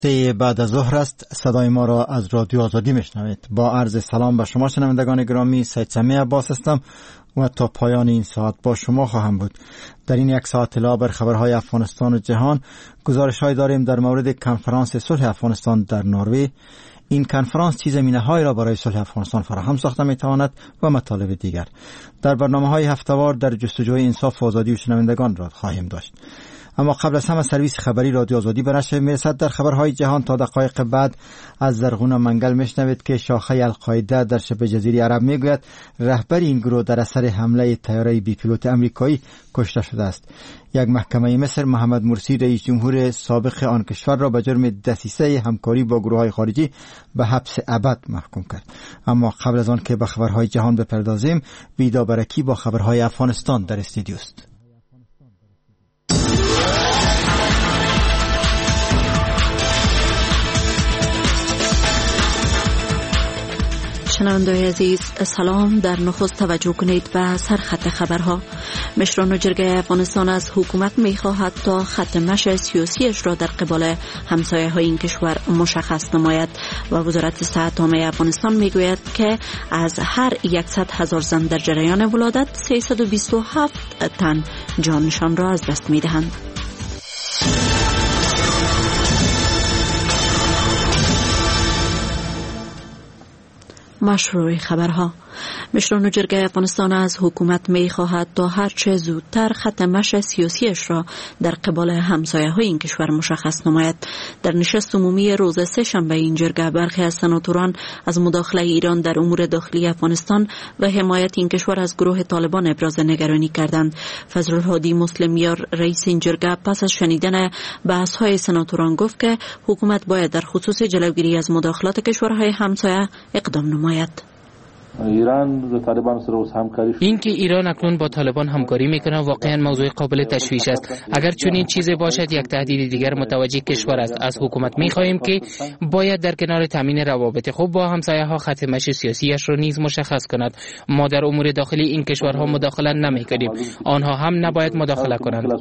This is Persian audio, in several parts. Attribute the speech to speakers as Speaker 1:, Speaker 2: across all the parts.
Speaker 1: بعد از ظهر است. صدای ما را از رادیو آزادی میشنوید. با عرض سلام به شما شنوندگان گرامی، سید سمیع عباس هستم و تا پایان این ساعت با شما خواهم بود. در این یک ساعت اطلاع بر خبرهای افغانستان و جهان، گزارش‌هایی داریم در مورد کنفرانس صلح افغانستان در نروژ. این کنفرانس چه زمینه‌هایی را برای صلح افغانستان فراهم ساخته می‌تواند و مطالب دیگر. در برنامه‌های هفته‌وار در جستجوی انصاف و آزادی و شنوندگان را خواهیم داشت. اما قبل از همه سرویس خبری رادیو آزادی به نشر میرسد. در خبرهای جهان تا دقایق بعد از زرغون منگل میشنوید که شاخه القاعده در شبه جزیره عرب میگوید رهبر این گروه در اثر حمله طیاره بی پیلوت امریکایی کشته شده است. یک محکمه مصر محمد مرسی رئیس جمهور سابق آن کشور را به جرم دسیسه همکاری با گروه‌های خارجی به حبس ابد محکوم کرد. اما قبل از آن که به خبرهای جهان بپردازیم، ویدا برکی با خبرهای افغانستان در استودیو است.
Speaker 2: شنونده‌های عزیز سلام. در نخست توجه کنید به سرخط خبرها. مشران جرگه افغانستان از حکومت می‌خواهد تا خط مشی سیاسیش را در قبال همسایه‌های این کشور مشخص نماید و وزارت صحت عامه افغانستان میگوید که از هر 100,000 زن در جریان ولادت 327 تن جانشان را از دست می‌دهند. مشروع خبرها. مشران جرگه افغانستان از حکومت می خواهد تا هرچه زودتر خط مشی سیاسیش را در قبال همسایه‌های این کشور مشخص نماید. در نشست عمومی روز سه‌شنبه این جرگه برخی از سناتوران از مداخله ایران در امور داخلی افغانستان و حمایت این کشور از گروه طالبان ابراز نگرانی کردند. فضل الهادی مسلمیار رئیس این جرگه پس از شنیدن بحث‌های سناتوران گفت که حکومت باید در خصوص جلوگیری از مداخلات کشورهای همسایه اقدام نماید.
Speaker 3: این که ایران اکنون با طالبان همکاری میکنه واقعا موضوع قابل تشویش است. اگر چنین چیزی باشد یک تهدید دیگر متوجه کشور است. از حکومت میخواهیم که باید در کنار تامین روابط خوب با همسایه ها خط مشی سیاسیش را نیز مشخص کند. ما در امور داخلی این کشورها مداخله نمیکنیم، آنها هم نباید مداخله کنند.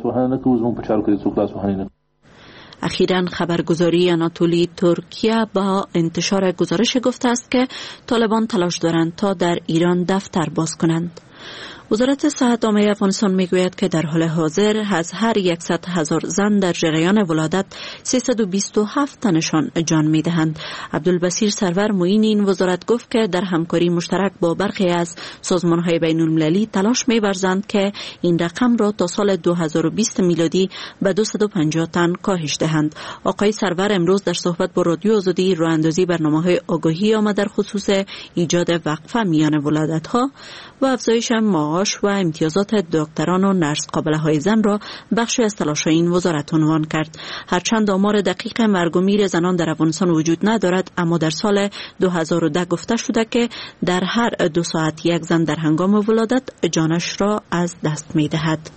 Speaker 2: اخیراً خبرگزاری آناتولی ترکیه با انتشار گزارش گفته است که طالبان تلاش دارند تا در ایران دفتر باز کنند. وزارت صحت عامه افغانستان میگوید که در حال حاضر از هر 100,000 زن در جریان ولادت 327 تنشان جان میدهند. عبدالبصیر سرور معین این وزارت گفت که در همکاری مشترک با برخی از سازمان‌های بین‌المللی تلاش می‌ورزند که این رقم را تا سال 2020 میلادی به 250 تن کاهش دهند. آقای سرور امروز در صحبت با رادیو آزادی راه‌اندازی برنامه‌های آگاهی آمد در خصوص ایجاد وقفه میان ولادت‌ها و افزایش معاش و امتیازات دکتران و نرس قابله های زن را بخشی از تلاش این وزارت عنوان کرد. هرچند آمار دقیق مرگ و میر زنان در افغانستان وجود ندارد، اما در سال 2010 گفته شده که در هر 2 ساعت یک زن در هنگام ولادت جانش را از دست می دهد.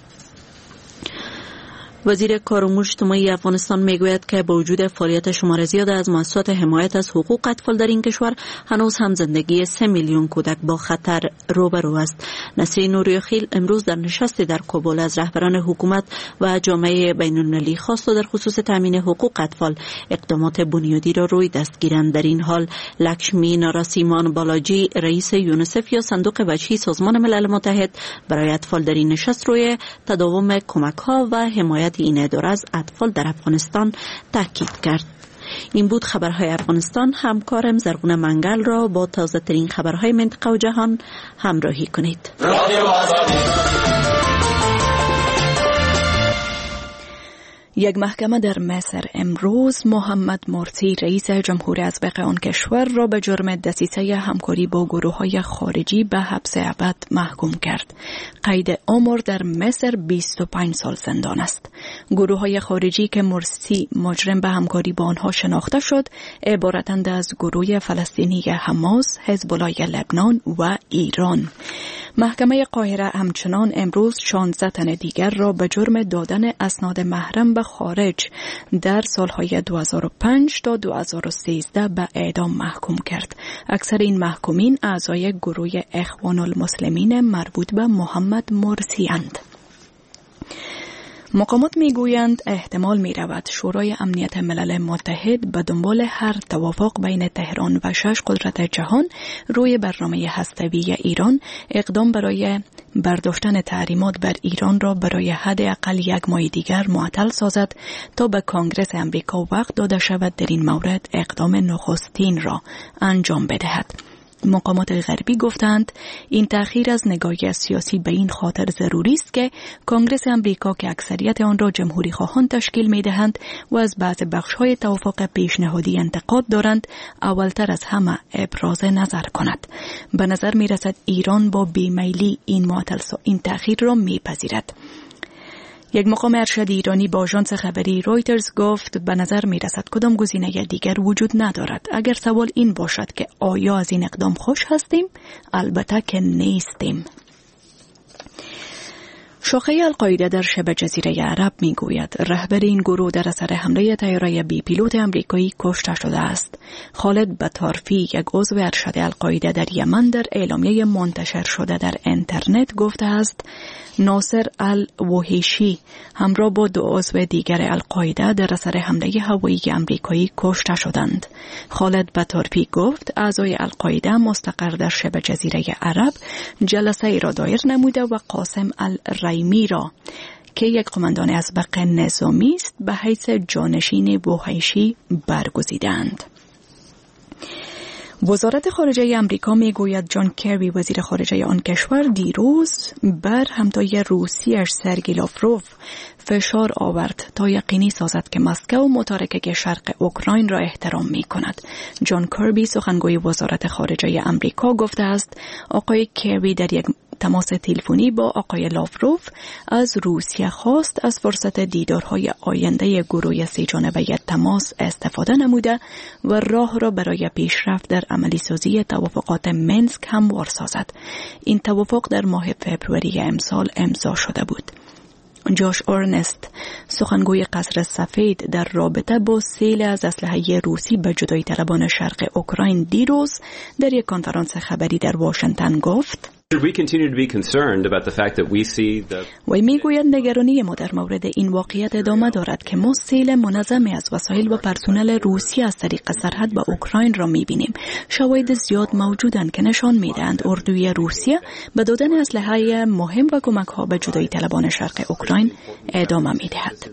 Speaker 2: وزیر کار امور اجتماعی افغانستان میگوید که با وجود فعالیت شمار زیاد از مؤسسات حمایت از حقوق اطفال در این کشور، هنوز هم زندگی 3 میلیون کودک با خطر روبرو است. نصیر نوریخیل امروز در نشستی در کابل از رهبران حکومت و جامعه بین‌المللی خواست در خصوص تامین حقوق اطفال اقدامات بنیادی را روی دست گیرند. در این حال لکشمی ناراسیمان بالاجی رئیس یونیسف یا صندوق بچی سازمان ملل متحد برای اطفال در این نشست روی تداوم کمک‌ها و حمایت این اداره از اطفال در افغانستان تاکید کرد. این بود خبرهای افغانستان. همکارم زرغون منگل را با تازه ترین خبرهای منطقه و جهان همراهی کنید. یک محکمه در مصر امروز محمد مرسی رئیس جمهور اسبق آن کشور را به جرم دسیسه همکاری با گروه‌های خارجی به حبس ابد محکوم کرد. قید عمر در مصر 25 سال زندان است. گروه‌های خارجی که مرسی مجرم به همکاری با آنها شناخته شد عبارتند از گروه فلسطینی حماس، حزب الله لبنان و ایران. محکمه قاهره همچنان امروز 16 تن دیگر را به جرم دادن اسناد محرم به خارج در سالهای 2005 تا 2013 به اعدام محکوم کرد. اکثر این محکومین اعضای گروه اخوان المسلمین مربوط به محمد مرسی اند.
Speaker 4: مقامات میگویند احتمال میرود شورای امنیت ملل متحد به دنبال هر توافق بین تهران و 6 قدرت جهان روی برنامه هسته‌ای ایران اقدام برای برداشتن تحریمات بر ایران را برای حداقل 1 ماه دیگر معطل سازد تا به کانگرس امریکا وقت داده شود در این مورد اقدام نخستین را انجام بدهد. مقامات غربی گفتند این تأخیر از نگاه سیاسی به این خاطر ضروری است که کانگرس امریکا که اکثریت آن را جمهوری خواهان تشکیل می دهند و از بعض بخش‌های توافق پیشنهادی انتقاد دارند اولتر از همه ابراز نظر کند. به نظر می رسد ایران با بیمیلی این تأخیر را می پذیرد. یک مقام ارشد ایرانی با آژانس خبری رویترز گفت به نظر می رسد کدام گزینه دیگر وجود ندارد. اگر سوال این باشد که آیا از این اقدام خوش هستیم؟ البته که نیستیم. شاخه القاعده در شبه جزیره عرب می گوید رهبر این گروه در اثر حمله طیاره بی پیلوت آمریکایی کشته شده است. خالد بطارفی، یک عضو ارشد القاعده در یمن، در اعلامیه منتشر شده در اینترنت گفته است ناصر الوحیشی همراه با 2 عضو دیگر القاعده در اثر حمله هوایی آمریکایی کشته شدند. خالد بطارفی گفت اعضای القاعده مستقر در شبه جزیره عرب جلسه ای را دایر نموده و قاسم الرحیمی را که یک قماندان اسبق نظامی است به حیث جانشین وحیشی برگزیدند. وزارت خارجه امریکا میگوید جان کری وزیر خارجه آن کشور دیروز بر همتای روسیه‌اش سرگئی لاوروف فشار آورد تا یقینی سازد که مسکو متارکه شرق اوکراین را احترام می کند. جان کربی سخنگوی وزارت خارجه امریکا گفته است آقای کری در یک تماس تلفنی با آقای لاوروف از روسیه خواست از فرصت دیدارهای آینده گروه 3 جانبه تماس استفاده نموده و راه را برای پیشرفت در عملی سازی توافقات منسک هموار سازد. این توافق در ماه فوریه امسال امضا شده بود. جاش اورنست سخنگوی قصر سفید در رابطه با سیل از اسلحه روسی به جدایی طلبان شرق اوکراین دیروز در یک کنفرانس خبری در واشنگتن گفت و میگوید نگرانی ما در مورد این واقعیت ادامه دارد که ما سیل منظمی از وسایل و پرسنل روسی از طریق سرحد به اوکراین را میبینیم. شواهد زیاد موجودند که نشان میدهند اردوی روسیه به دادن اسلحه مهم و کمک‌ها به جدایی طلبان شرق اوکراین ادامه میدهد.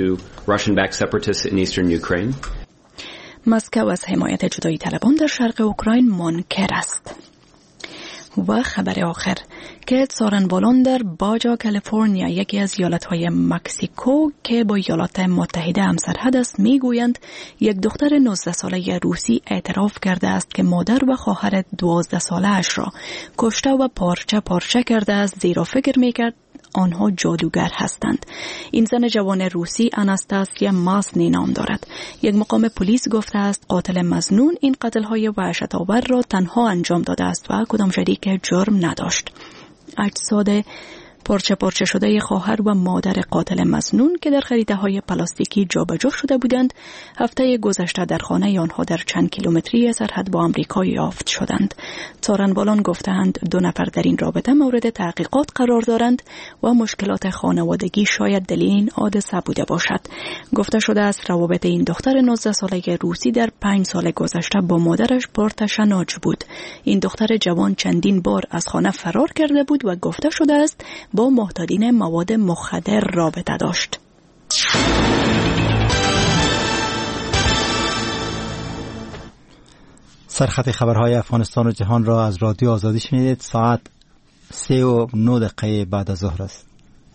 Speaker 4: مسکو از حمایت جدایی طلبان در شرق اوکراین منکر است. و خبر آخر که سارنوالان در باجا کالیفرنیا یکی از ایالت‌های مکزیکو که با ایالات متحده همسرحد است میگویند یک دختر 19 ساله روسی اعتراف کرده است که مادر و خواهر 12 ساله اش را کشته و پارچه پارچه کرده است زیرا فکر میکرد آنها جادوگر هستند. این زن جوان روسی آناستاسیا ماسنی نام دارد. یک مقام پلیس گفته است قاتل مظنون این قتل‌های وحشت‌آور را تنها انجام داده است و کدام شریک جرم نداشت. اجساد پارچه پارچه شده خواهر و مادر قاتل مظنون که در خریده‌های پلاستیکی جابجا شده بودند هفته گذشته در خانه آنها در چند کیلومتری سرحد با آمریکا یافت شدند. سارنوالان گفتند 2 نفر در این رابطه مورد تحقیقات قرار دارند و مشکلات خانوادگی شاید دلیل این حادثه بوده باشد. گفته شده است روابط این دختر 19 ساله روسی در 5 سال گذشته با مادرش پرتشنج بود. این دختر جوان چندین بار از خانه فرار کرده بود و گفته شده است با معتادین مواد مخدر رابطه داشت.
Speaker 1: سرخط خبرهای افغانستان و جهان را از رادیو آزادی شنیدید. ساعت 3:09 بعد از ظهر است.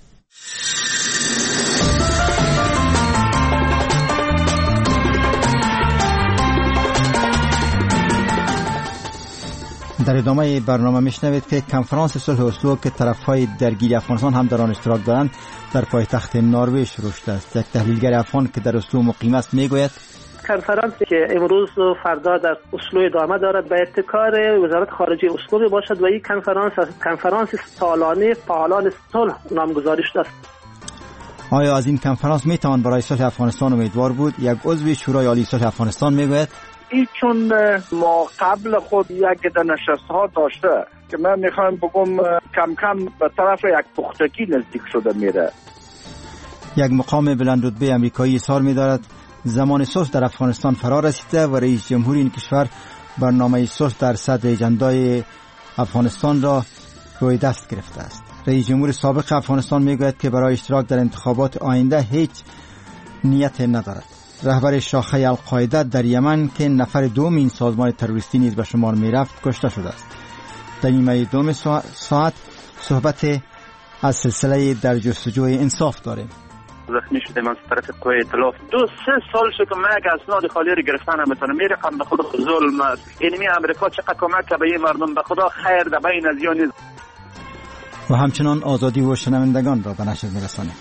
Speaker 1: در ادامه برنامه میشنوید که کنفرانس صلح اسلو که طرفهای درگیر افغانستان هم در آن اشتراک دارند در پایتخت نروژ شروع شده است. یک تحلیلگر افغان که در اسلو مقیم است میگوید
Speaker 5: کنفرانسی که امروز و فردا در اسلو ادامه دارد به ابتکار وزارت خارجه اسلو باشد و این کنفرانس سالانه فعالان صلح نامگذاری شده است.
Speaker 1: آیا از این کنفرانس میتوان برای صلح افغانستان امیدوار بود؟ یک عضو شورای عالی صلح افغانستان میگوید
Speaker 6: چون ما قبل خود یک نشست ها داشته که من میخوام بگم کم کم به طرف یک پختگی نزدیک شده میره.
Speaker 1: یک مقام بلند رتبه آمریکایی اظهار می‌دارد زمان صلح در افغانستان فرا رسیده و رئیس جمهور این کشور برنامه صلح در صدر اجندای افغانستان را روی دست گرفته است. رئیس جمهور سابق افغانستان میگوید که برای اشتراک در انتخابات آینده هیچ نیت ندارد. رهبر شاخه القاعده در یمن که نفر دوم این سازمان تروریستی نیز به شمار میرفت کشته شده است. در نیمه دوم ساعت صحبت از سلسله در جستجوی انصاف داریم.
Speaker 6: زخمی شدیم از طرف قوه ائتلاف. 2-3 سال شد که من یک اسناد خالی رو گرفتن نمیتونم. میرقم به خدا ظلم است. اینمی امریکا چقدر کمک به این مردم، به خدا خیر در بین از یا نیست.
Speaker 1: و همچنان آزادی و شنوندگان را به نشر میرسانیم.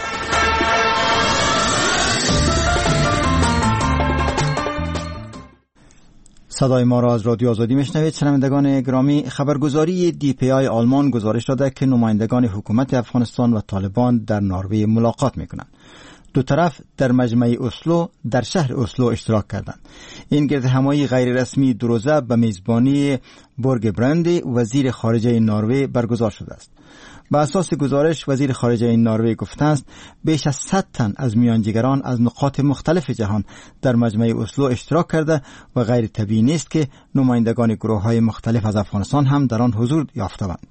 Speaker 1: صدای ما را از رادیو آزادی میشنوید. شنوندگان گرامی، خبرگزاری DPI آلمان گزارش داده که نمایندگان حکومت افغانستان و طالبان در نروژ ملاقات میکنند. دو طرف در مجمع اسلو در شهر اسلو اشتراک کردند. این گرد همایی غیر رسمی دو روزه به میزبانی بورگ برند وزیر خارجه نروژ برگزار شده است. به اساس گزارش وزیر خارجه نروژ گفته است بیش از 100 تن از میانجیگران از نقاط مختلف جهان در مجمع اسلو اشتراک کرده و غیر طبیعی نیست که نمایندگان گروه‌های مختلف از افغانستان هم در آن حضور یافتند.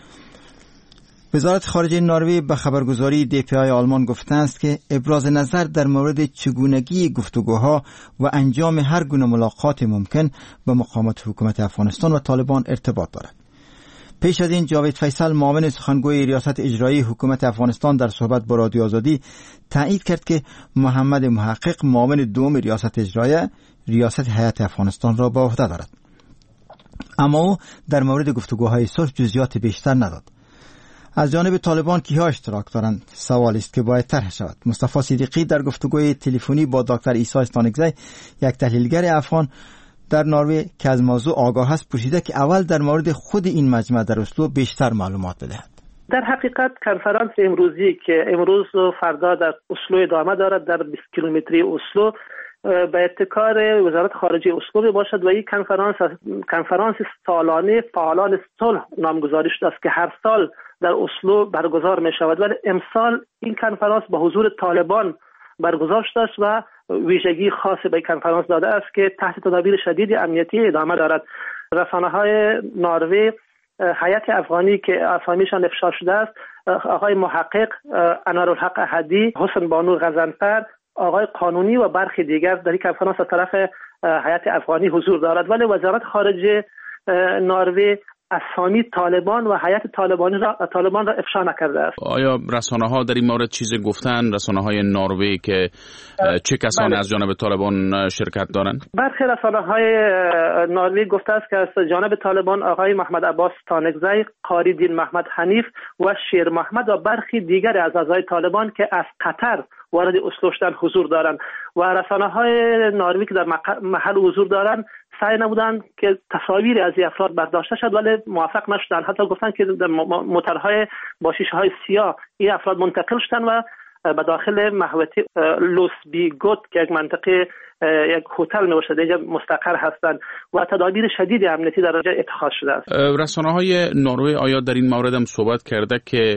Speaker 1: وزارت خارجه نروژ به خبرگزاری DPI آلمان گفته است که ابراز نظر در مورد چگونگی گفتگوها و انجام هر گونه ملاقات ممکن به مقامات حکومت افغانستان و طالبان ارتباط دارد. پیش از این جاوید فیصل معاون سخنگوی ریاست اجرایی حکومت افغانستان در صحبت با رادیو آزادی تایید کرد که محمد محقق معاون دوم ریاست اجرایی ریاست هیئت افغانستان را به عهده دارد. اما او در مورد گفتگوهای صلح جزئیات بیشتر نداد. از جانب طالبان کیها اشتراک دارند سوالی است که باید طرح شود. مصطفی صدیقی در گفتگوی تلفنی با دکتر عیسی استانکزی یک تحلیلگر افغان در نروژ که از موضوع آگاه است پرسیده که اول در مورد خود این مجمع در اسلو بیشتر معلومات بدهد.
Speaker 5: در حقیقت کنفرانس امروزی که امروز و فردا در اسلو ادامه دارد در 20 کیلومتری اسلو به ابتکار وزارت خارجه اسلو باشد و این کنفرانس سالانه فعالان صلح نامگذاری شده است که هر سال در اسلو برگزار می شود، ولی امسال این کنفرانس با حضور طالبان برگزار شده است و ویژگی خاصی به کنفرانس داده است که تحت تدابیر شدید امنیتی ادامه دارد. رسانه‌های نروژ هیئت افغانی که اسامیشان افشا شده است، آقای محقق، انارالحق احدی، حسن بانو غزنفر، آقای قانونی و برخی دیگر در این کنفرانس از طرف هیئت افغانی حضور دارد، ولی وزارت خارجه نروژ اسامی طالبان و هیئت طالبان را افشا نکرده است.
Speaker 7: آیا رسانه‌ها در این مورد چیزی گفتن؟ رسانه‌های نروژ که چه کسانی از جانب طالبان شرکت دارند؟ برخی
Speaker 5: رسانه‌های نروژ گفته است که از جانب طالبان آقای محمد عباس استانکزی، قاری دین محمد حنیف و شیر محمد و برخی دیگر از اعضای طالبان که از قطر وارد اسلو شدن حضور دارند و رسانه‌های نروژ که در محل حضور دارند سعی نمودند که تصاویر از این افراد برداشته شد ولی موفق نشدند. حتی گفتند که در موترهای با شیشه‌های سیاه این افراد منتقل شدند و به داخل محوطه لوس بی گوت که یک منطقه یک هتل میباشد اینجا مستقر هستند و تدابیر شدید امنیتی در آنجا اتخاذ شده است.
Speaker 7: رسانه‌های نروژ آیا در این مورد هم صحبت کرده که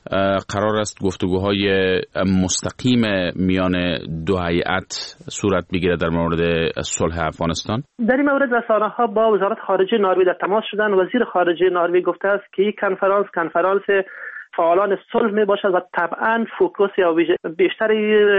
Speaker 7: قرار است گفتگوهای مستقیم میان دو هیئت صورت بگیره در مورد صلح افغانستان؟
Speaker 5: در این مورد رسانه‌ها با وزارت خارجه نروژ در تماس شدند. وزیر خارجه نروژ گفته است که این کنفرانس فعالان صلح می باشد و طبعا فوکوس یا بیشتر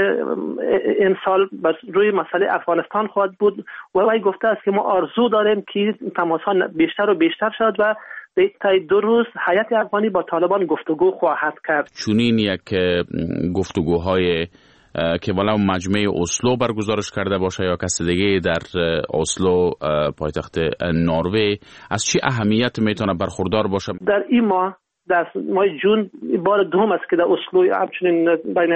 Speaker 5: امسال روی مسئله افغانستان خواهد بود و وی گفته است که ما آرزو داریم که تماس‌ها بیشتر و بیشتر شد و تا 2 روز هیئت افغانی با طالبان گفتگو خواهد کرد.
Speaker 7: چونین یک گفتگوهای که والا مجمع اسلو برگزارش کرده باشه یا کسی دیگه در اسلو پایتخت نروژ از چه اهمیت میتونه برخوردار باشه؟
Speaker 5: در این ماه در ماه جون بار دوم است که در اسلو همچنین بین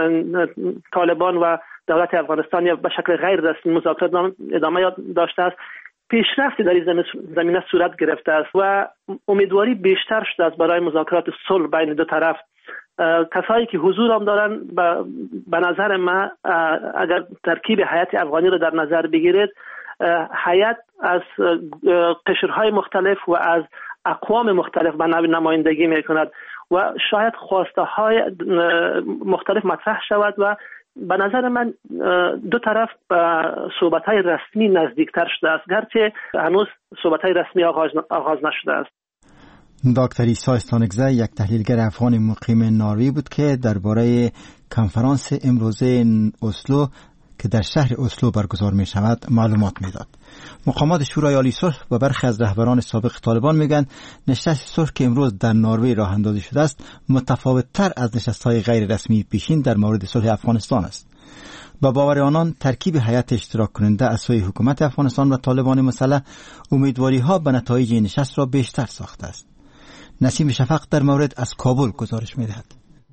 Speaker 5: طالبان و دولت افغانستان به شکل غیر رسمی مذاکرات ادامه داشته است. پیشرفتی در این زمینه صورت گرفته است و امیدواری بیشتر شده است برای مذاکرات صلح بین دو طرف. کسایی که حضور هم دارن به نظر من اگر ترکیب هیئت افغانی رو در نظر بگیرید، هیئت از قشرهای مختلف و از اقوام مختلف به نوع نمایندگی میکند. و شاید خواسته های مختلف مطرح شود و به نظر من دو طرف به صحبت های رسمی نزدیکتر شده است، گرچه هنوز صحبت های رسمی آغاز نشده است.
Speaker 1: دکتر عیسی استانکزی یک تحلیلگر افغان مقیم نروژ بود که درباره کنفرانس امروزه اسلو که در شهر اسلو برگزار می شود معلومات می داد. مقامات شورای عالی صلح و برخی از رهبران سابق طالبان میگن نشست صلح که امروز در نروژ راه اندازی شده است متفاوت تر از نشست‌های غیر رسمی پیشین در مورد صلح افغانستان است. با باور آنان ترکیب هیئت اشتراک کننده از سوی حکومت افغانستان و طالبان مسلح امیدواری‌ها به نتایج این نشست را بیشتر ساخته است. نسیم شفق در مورد از کابل گزارش می‌دهد.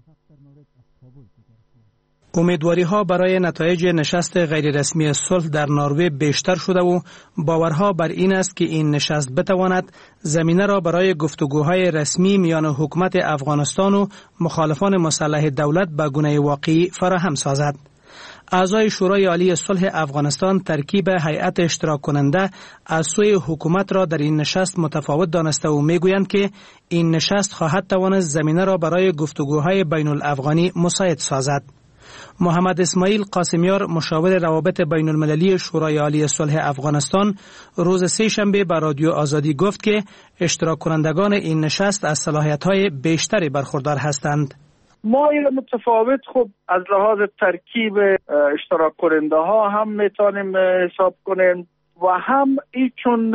Speaker 8: امیدواری‌ها برای نتایج نشست غیررسمی صلح در نروژ بیشتر شده و باورها بر این است که این نشست بتواند زمینه را برای گفتگوهای رسمی میان حکومت افغانستان و مخالفان مسلح دولت به گونه واقعی فراهم سازد. اعضای شورای عالی صلح افغانستان ترکیب هیئت اشتراک کننده از سوی حکومت را در این نشست متفاوت دانسته و میگویند که این نشست خواهد توانست زمینه را برای گفتگوهای بین الافغانی مساعد سازد. محمد اسماعیل قاسمیار مشاور روابط بین المللی شورای عالی صلح افغانستان روز سه‌شنبه به رادیو آزادی گفت که اشتراک کنندگان این نشست از صلاحیت‌های بیشتری برخوردار هستند.
Speaker 9: ما این متفاوت خب از لحاظ ترکیب اشتراک کننده ها هم میتونیم حساب کنیم و هم چون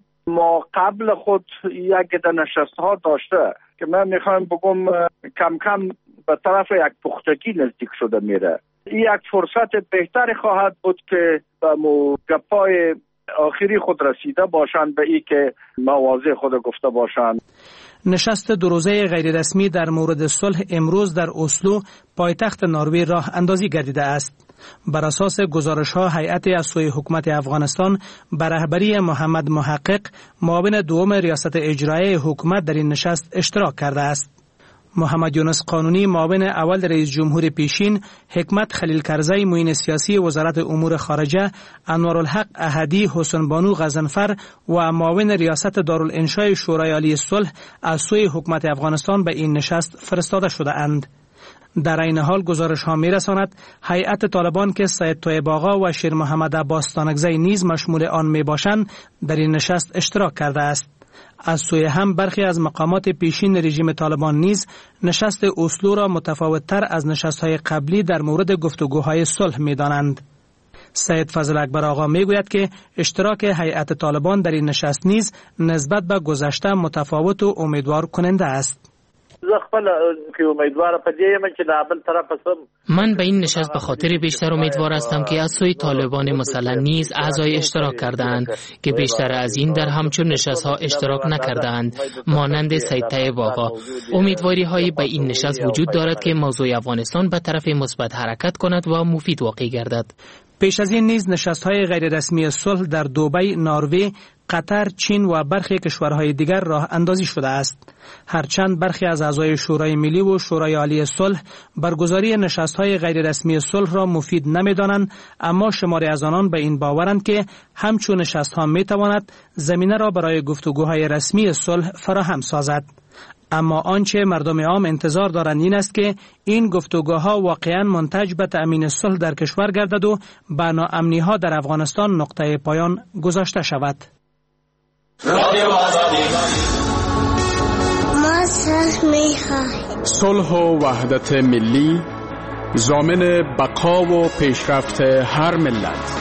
Speaker 9: ما قبل خود یک نشست ها داشته که من میخوایم بگم کم کم به طرف یک پختگی نزدیک شده میره. یک فرصت بهتری خواهد بود که به گپای آخری خود رسیده باشند به ای که مواضع خود گفته باشند.
Speaker 8: نشست دو روزه غیررسمی در مورد صلح امروز در اسلو پایتخت نروژ راه اندازی گردیده است. بر اساس گزارش‌ها هیئت از سوی حکومت افغانستان به رهبری محمد محقق معاون دوم ریاست اجرایی حکومت در این نشست اشتراک کرده است. محمد یونس قانونی معاون اول رئیس جمهور پیشین، حکمت خلیل کرزی معین سیاسی وزارت امور خارجه، انوارالحق احدی، حسن بانو غضنفر و معاون ریاست دارالانشاء شورای عالی صلح از سوی حکومت افغانستان به این نشست فرستاده شده اند. در این حال گزارش ها می رساند هیئت طالبان که سید طیب آقا و شیر محمد عباس استانکزی نیز مشمول آن می باشند در این نشست اشتراک کرده است. از سوی هم برخی از مقامات پیشین رژیم طالبان نیز نشست اسلو را متفاوت‌تر از نشست‌های قبلی در مورد گفتگوهای صلح می‌دانند. سید فضل اکبر آقا میگوید که اشتراک هیئت طالبان در این نشست نیز نسبت به گذشته متفاوت و امیدوار کننده است.
Speaker 3: من به این نشست به خاطر بیشتر امیدوار هستم که از سوی طالبان مسلح نیز اعضای اشتراک کردند که بیشتر از این در همچون نشست‌ها اشتراک نکردند، مانند سید طیب آقا. امیدواری هایی به این نشست وجود دارد که موضوع افغانستان به طرف مثبت حرکت کند و مفید واقع گردد.
Speaker 8: پیش از این نیز نشست‌های غیررسمی صلح در دبی، نروژ، قطر، چین و برخی کشورهای دیگر راه اندازی شده است. هرچند برخی از اعضای شورای ملی و شورای عالی صلح برگزاری نشست‌های غیررسمی صلح را مفید نمی‌دانند، اما شماری از آنان به این باورند که همچون نشست‌ها می‌تواند زمینه را برای گفتگوهای رسمی صلح فراهم سازد. اما آنچه مردم عام انتظار دارند این است که این گفتگوها واقعاً منتج به تأمین صلح در کشور گردد و به ناامنی‌ها در افغانستان نقطه پایان گذاشته شود.
Speaker 10: صلح و وحدت ملی ضامن بقا و پیشرفت هر ملت.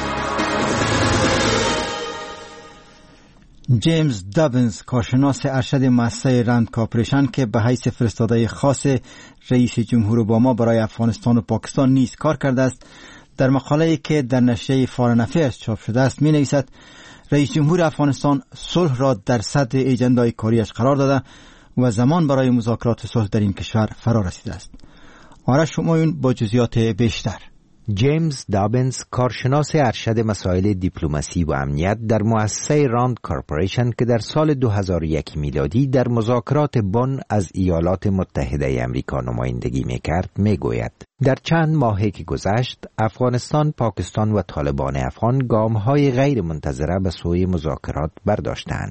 Speaker 1: جیمز دابنز، کارشناس ارشد مؤسسه راند کارپوریشن که به حیث فرستاده خاص رئیس جمهور اوباما برای افغانستان و پاکستان نیز کار کرده است، در مقاله‌ای که در نشریه فارن افیرز چاپ شده است می‌نویسد رئیس جمهور افغانستان صلح را در صدر اجندای کاریش قرار داده و زمان برای مذاکرات صلح در این کشور فرا رسیده است. آرش همایون با جزئیات بیشتر.
Speaker 11: جیمز دابنز، کارشناس ارشد مسائل دیپلماسی و امنیت در مؤسسه راند کارپوریشن که در سال 2001 میلادی در مذاکرات بن از ایالات متحده امریکا نمایندگی میکرد، میگوید در چند ماهی که گذشت افغانستان، پاکستان و طالبان افغان گام‌های غیر منتظره به سوی مذاکرات برداشتند.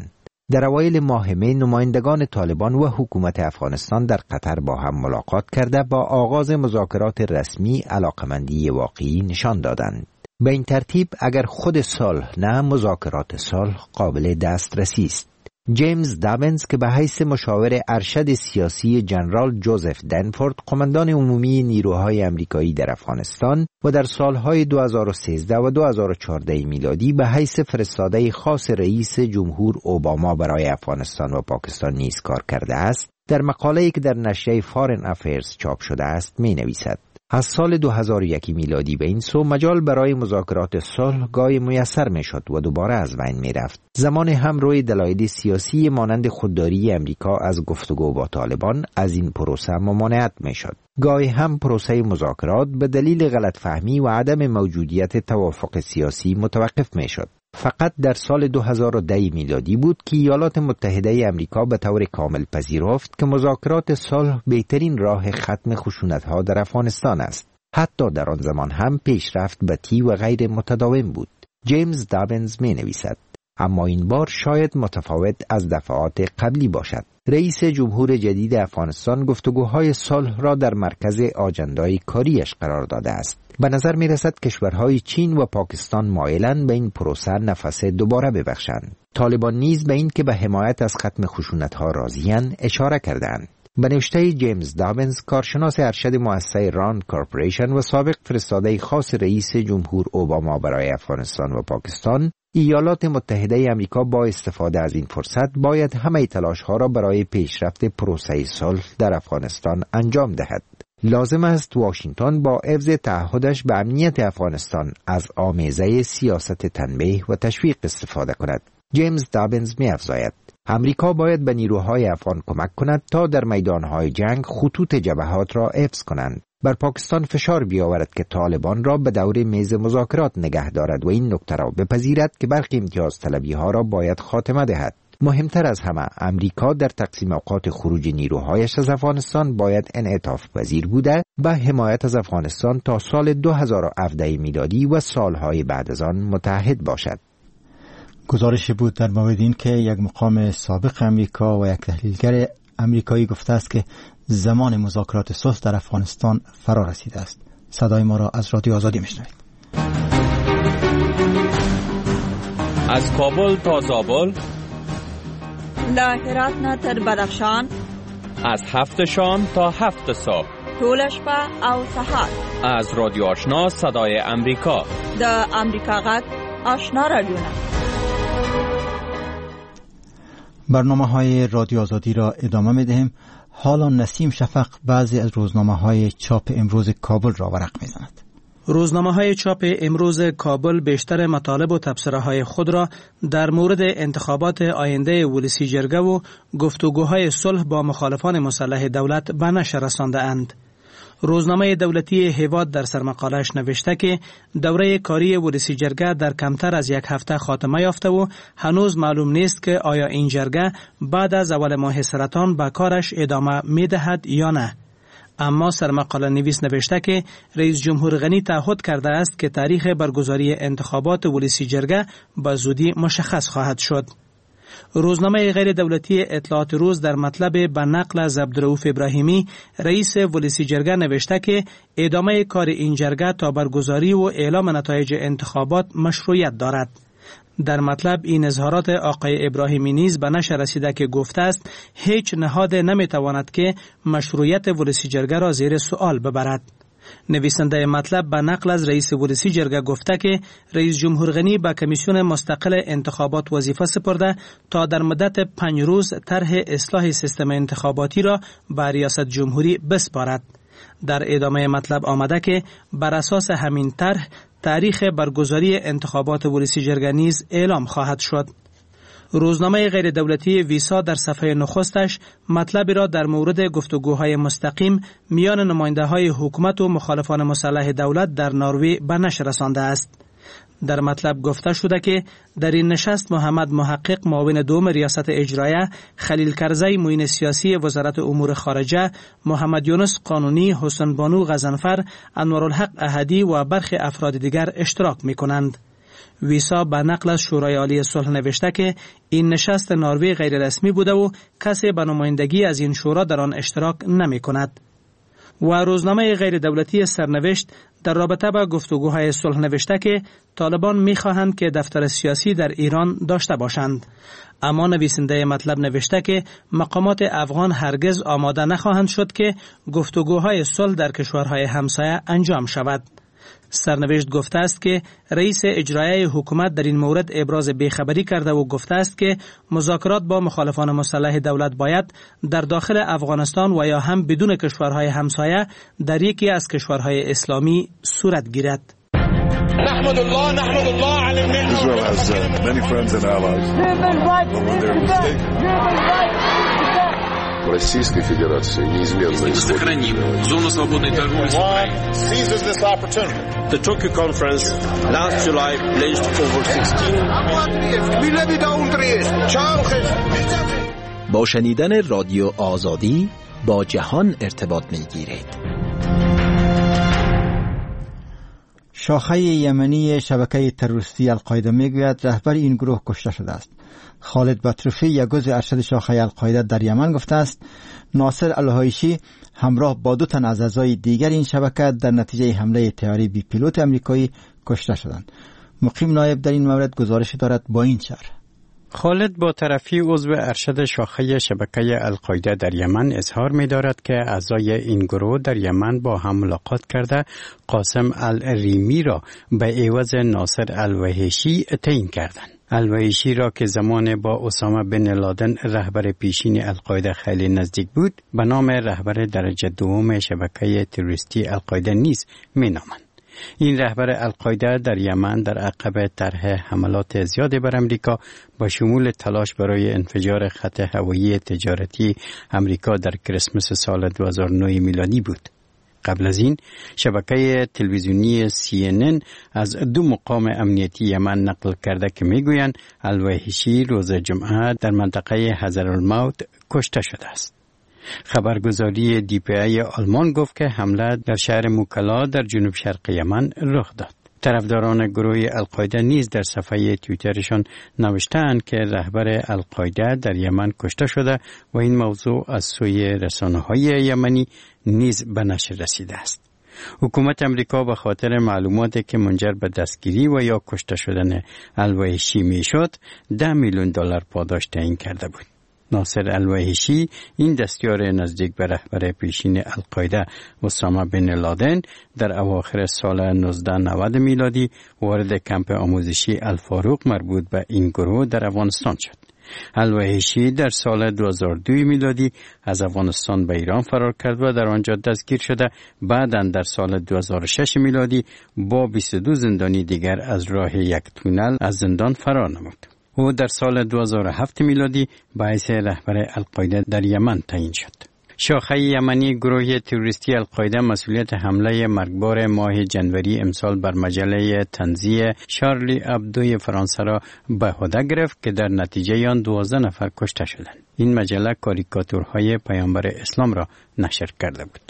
Speaker 11: در اوایل ماه می نمایندگان طالبان و حکومت افغانستان در قطر با هم ملاقات کرده با آغاز مذاکرات رسمی علاقمندی واقعی نشان دادند. به این ترتیب اگر خود صلح نه مذاکرات صلح قابل دسترسی است. جیمز دابنز که به حیث مشاور ارشد سیاسی جنرال جوزف دنفورد قماندان عمومی نیروهای امریکایی در افغانستان و در سالهای 2013 و 2014 میلادی به حیث فرستاده خاص رئیس جمهور اوباما برای افغانستان و پاکستان نیز کار کرده است، در مقاله‌ای که در نشریه فارن افیرز چاپ شده است می نویسد: از سال 2001 میلادی به این سو مجال برای مذاکرات صلح گاهی میسر میشد و دوباره از بین میرفت. زمان هم روی دلایل سیاسی مانند خودداری امریکا از گفتگو با طالبان از این پروسه ممانعت میشد. گاهی هم پروسه مذاکرات به دلیل غلط فهمی و عدم موجودیت توافق سیاسی متوقف میشد. فقط در سال 2010 میلادی بود که ایالات متحده امریکا به طور کامل پذیرفت که مذاکرات صلح بهترین راه ختم خشونت‌ها در افغانستان است. حتی در آن زمان هم پیشرفت بطیء و غیر متداوم بود. جیمز دابنز می نویسد: اما این بار شاید متفاوت از دفعات قبلی باشد. رئیس جمهور جدید افغانستان گفتگوهای صلح را در مرکز آجندای کاریش قرار داده است. به نظر می رسد کشورهای چین و پاکستان مایلند به این پروسه نفس دوباره ببخشند. طالبان نیز به این که به حمایت از ختم خشونت‌ها راضی‌اند اشاره کردند. به نوشته جیمز دابنز، کارشناس ارشد مؤسسه راند کارپوریشن و سابق فرستاده خاص رئیس جمهور اوباما برای افغانستان و پاکستان، ایالات متحده امریکا با استفاده از این فرصت باید همه تلاش‌ها را برای پیشرفت پروسه صلح در افغانستان انجام دهد. لازم است واشنگتن با حفظ تعهدش به امنیت افغانستان از آمیزه سیاست تنبیه و تشویق استفاده کند. جیمز دابنز می‌افزاید: امریکا باید به نیروهای افغان کمک کند تا در میدانهای جنگ خطوط جبهات را حفظ کنند. بر پاکستان فشار بیاورد که طالبان را به دور میز مذاکرات نگه دارد و این نکته را بپذیرد که برخی امتیاز طلبی ها را باید خاتمه دهد. مهمتر از همه، امریکا در تقسیم اوقات خروج نیروهایش از افغانستان باید انعطاف پذیر بوده و حمایت از افغانستان تا سال 2017 میلادی و سالهای بعد از آن متحد باشد.
Speaker 1: گزارشی بود در مورد این که یک مقام سابق امریکا و یک تحلیلگر امریکایی گفته است که زمان مذاکرات صلح در افغانستان فرا رسیده است. صدای ما را از رادیو آزادی میشنوید.
Speaker 12: از کابل تا زابل،
Speaker 13: له هرات نه تر بدخشان،
Speaker 12: از 7 شام تا 7 صبح،
Speaker 13: ټول شپه او سهار،
Speaker 12: از رادیو آشنا صدای امریکا،
Speaker 13: د امریکا غږ آشنا رادیو.
Speaker 1: برنامه‌های رادیو آزادی را ادامه می‌دهیم. حالا نسیم شفق بعضی از روزنامه‌های چاپ امروز کابل را ورق می‌زند.
Speaker 8: روزنامه‌های چاپ امروز کابل بیشتر مطالب و تبصره‌های خود را در مورد انتخابات آینده ولسی جرگه و گفتگوهای صلح با مخالفان مسلح دولت به نشر رسانده‌اند. روزنامه دولتی هیواد در سرمقاله‌اش نوشته که دوره کاری ولسی جرگه در کمتر از یک هفته خاتمه یافته و هنوز معلوم نیست که آیا این جرگه بعد از اول ماه سرطان به کارش ادامه می‌دهد یا نه. اما سرمقاله نویس نوشته که رئیس جمهور غنی تعهد کرده است که تاریخ برگزاری انتخابات ولسی جرگه به زودی مشخص خواهد شد. روزنامه غیر دولتی اطلاعات روز در مطلب به نقل از عبدالرؤوف ابراهیمی رئیس ولسی جرگه نوشته که ادامه کار این جرگه تا برگزاری و اعلام نتایج انتخابات مشروعیت دارد. در مطلب این اظهارات آقای ابراهیمی نیز به نشر رسیده که گفته است هیچ نهاد نمیتواند که مشروعیت ولسی جرگه را زیر سوال ببرد. نویسنده مطلب به نقل از رئیس ولسی جرگه گفته که رئیس جمهور غنی به کمیسیون مستقل انتخابات وظیفه سپرده تا در مدت 5 روز طرح اصلاح سیستم انتخاباتی را به ریاست جمهوری بسپارد. در ادامه مطلب آمده که بر اساس همین طرح تاریخ برگزاری انتخابات ولسی جرگه نیز اعلام خواهد شد. روزنامه غیر دولتی ویسا در صفحه نخستش مطلبی را در مورد گفتگوهای مستقیم میان نماینده‌های حکومت و مخالفان مسلح دولت در نروژ به نشر رسانده است. در مطلب گفته شده که در این نشست محمد محقق معاون دوم ریاست اجرایه، خلیل کرزی معین سیاسی وزارت امور خارجه، محمد یونس قانونی، حسن بانو غضنفر، انوارالحق احدی و برخی افراد دیگر اشتراک می‌کنند. ویسا به نقل از شورای عالی صلح نوشته که این نشست نروژ غیر رسمی بوده و کسی به نمایندگی از این شورا در آن اشتراک نمی کند. و روزنامه غیر دولتی سرنوشت در رابطه با گفتگوهای صلح نوشته که طالبان می‌خواهند که دفتر سیاسی در ایران داشته باشند، اما نویسنده مطلب نوشته که مقامات افغان هرگز آماده نخواهند شد که گفتگوهای صلح در کشورهای همسایه انجام شود. سرنوشت گفته است که رئیس اجرایی حکومت در این مورد ابراز بیخبری کرده و گفته است که مذاکرات با مخالفان مسلح دولت باید در داخل افغانستان و یا هم بدون کشورهای همسایه در یکی از کشورهای اسلامی صورت گیرد.
Speaker 14: نحمد الله علی النعمة. Israel has many friends and allies.
Speaker 15: Российской Федерации неизменно
Speaker 16: сохраним зону свободной торговли с Украиной.
Speaker 14: Seizes this opportunity.
Speaker 17: The Tokyo conference last July pledged over
Speaker 18: 16 با شنیدن رادیو آزادی با جهان ارتباط می‌گیرید.
Speaker 1: شاخه یمنی شبکه تروریستی القاعده میگوید رهبر این گروه کشته شده است. خالد بطرفی یک عضو ارشد شاخه القاعده در یمن گفته است ناصر الهایشی همراه با 2 تن از اعضای دیگر این شبکه در نتیجه حمله طیاره بی پیلوت امریکایی کشته شدند. مقیم نایب در این مورد گزارش دارد با این شرح.
Speaker 19: خالد با طرفی عضو ارشد شاخه شبکه القاعده در یمن اظهار می دارد که اعضای این گروه در یمن با هم ملاقات کرده قاسم الریمی را به عوض ناصر الوحشی تعیین کردند. الوحشی را که زمان با اسامه بن لادن رهبر پیشین القاعده خیلی نزدیک بود به نام رهبر درجه دوم شبکه تروریستی القاعده نیز می نامند. این رهبر القاعده در یمن در عقب طرح حملات زیاد بر امریکا با شمول تلاش برای انفجار خط هوایی تجارتی امریکا در کریسمس سال 2009 میلادی بود. قبل از این شبکه تلویزیونی CNN از 2 مقام امنیتی یمن نقل کرده که میگویند الوحشی روز جمعه در منطقه حضرالموت کشته شده است. خبرگزاری DPA آلمان گفت که حمله در شهر موکلا در جنوب شرق یمن رخ داد. طرفداران گروه القاعده نیز در صفحه توییترشان نوشتند که رهبر القاعده در یمن کشته شده و این موضوع از سوی رسانه‌های یمنی نیز به نشر رسیده است. حکومت امریکا به خاطر معلوماتی که منجر به دستگیری و یا کشته شدن الوحشی میشد $10 میلیون پاداش تعیین کرده بود. ناصر الوحشی این دستیار نزدیک به رهبر پیشین القاعده اسامه بن لادن در اواخر سال 1990 میلادی وارد کمپ آموزشی الفاروق مربوط به این گروه در افغانستان شد. الوحشی در سال 2002 میلادی از افغانستان به ایران فرار کرد و در آنجا دستگیر شده. بعداً در سال 2006 میلادی با 22 زندانی دیگر از راه یک تونل از زندان فرار نمود. او در سال 2007 میلادی باعث رهبر القاعده در یمن تعیین شد. شاخه یمنی گروه تروریستی القاعده مسئولیت حمله مرگبار ماه جنوری امسال بر مجله طنزیه شارلی ابدوی فرانسه را به عهده گرفت که در نتیجه آن 12 نفر کشته شدند. این مجله کاریکاتورهای پیامبر اسلام را نشر کرده بود.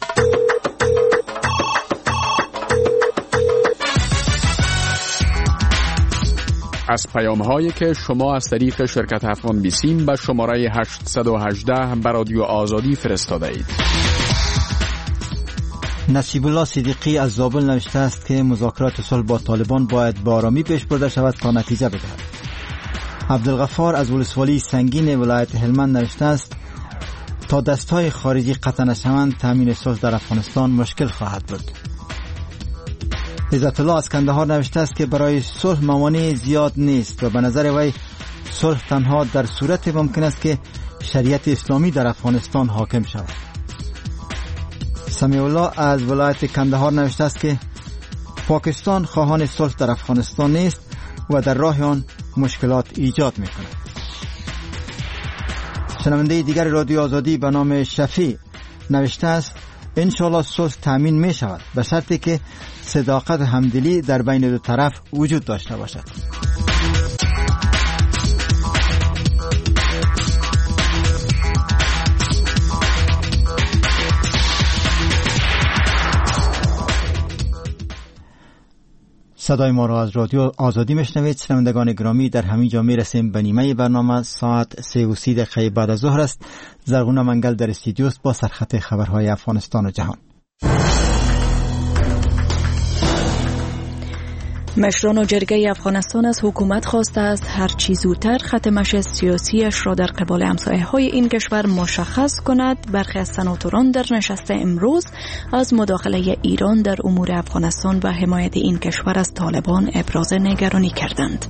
Speaker 10: از پیام‌هایی که شما از طریق شرکت افغان بیسیم به شماره 818 به رادیو آزادی فرستاده اید.
Speaker 1: نصیب الله صدیقی از زابل نوشته است که مذاکرات صلح با طالبان باید با آرامی پیش برده شود تا نتیجه بدهد. عبدالغفار از ولسوالی سنگین ولایت هلمند نوشته است تا دستهای خارجی قطع نشوند تامین صلح در افغانستان مشکل خواهد بود. عزت الله از کندهار نوشته است که برای صلح موانع زیاد نیست و به نظر وی صلح تنها در صورت ممکن است که شریعت اسلامی در افغانستان حاکم شود. سمیع الله از ولایت کندهار نوشته است که پاکستان خواهان صلح در افغانستان نیست و در راه آن مشکلات ایجاد می‌کند. شنونده دیگر رادیو آزادی به نام شفیع نوشته است انشالله صلح تامین می شود به شرطی که صداقت و همدلی در بین دو طرف وجود داشته باشد. صدای ما را از رادیو آزادی میشنوید. شنوندگان گرامی، در همین جا میرسیم به نیمه برنامه. ساعت 3:30 بعد از ظهر است. زرغونه منگل در استودیو است با سرخط خبرهای افغانستان و جهان.
Speaker 4: مشران و جرگه افغانستان از حکومت خواسته است هر چی زودتر خط مشی سیاسیش را در قبال همسایه‌های این کشور مشخص کند. برخی از سناتوران در نشست امروز از مداخله ایران در امور افغانستان و حمایت این کشور از طالبان ابراز نگرانی کردند.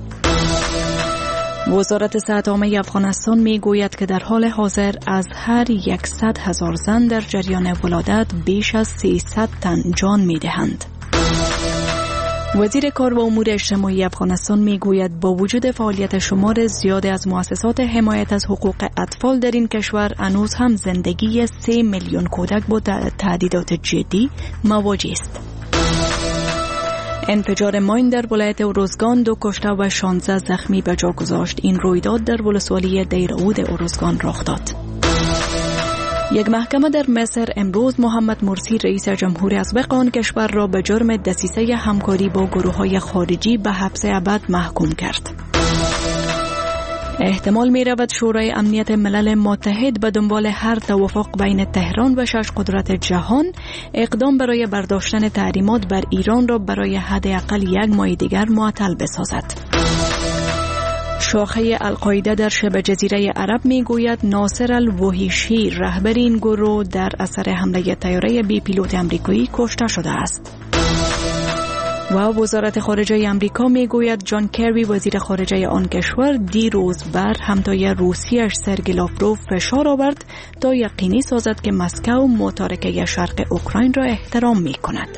Speaker 4: وزارت صحت عامه افغانستان می گوید که در حال حاضر از هر 100,000 زن در جریان ولادت بیش از 300 تن جان می دهند. وزیر کار و امور اجتماعی افغانستان میگوید با وجود فعالیت شمار زیاد از مؤسسات حمایت از حقوق اطفال در این کشور، هنوز هم زندگی 3 میلیون کودک با تهدیدات جدی مواجه است. انفجار ماین در ولایت ارزگان 2 کشته و 16 زخمی به جا گذاشت. این رویداد در ولسوالی دیرعود ارزگان رخ داد. یک محکمه در مصر امروز محمد مرسی رئیس جمهوری اسبق آن کشور را به جرم دسیسه همکاری با گروه‌های خارجی به حبس ابد محکوم کرد. احتمال می رود شورای امنیت ملل متحد به دنبال هر توافق بین تهران و 6 قدرت جهان اقدام برای برداشتن تحریمات بر ایران را برای حداقل 1 ماه دیگر معطل بسازد. شاخه القاعده در شبه جزیره عرب میگوید ناصر الوحیشی رهبر این گروه در اثر حمله طیاره بی پیلوت آمریکایی کشته شده است. و وزارت خارجه آمریکا میگوید جان کری وزیر خارجه آن کشور دیروز بر همتای روسیه سرگئی لاوروف فشار آورد تا یقینی سازد که مسکو متارکه شرق اوکراین را احترام میکند.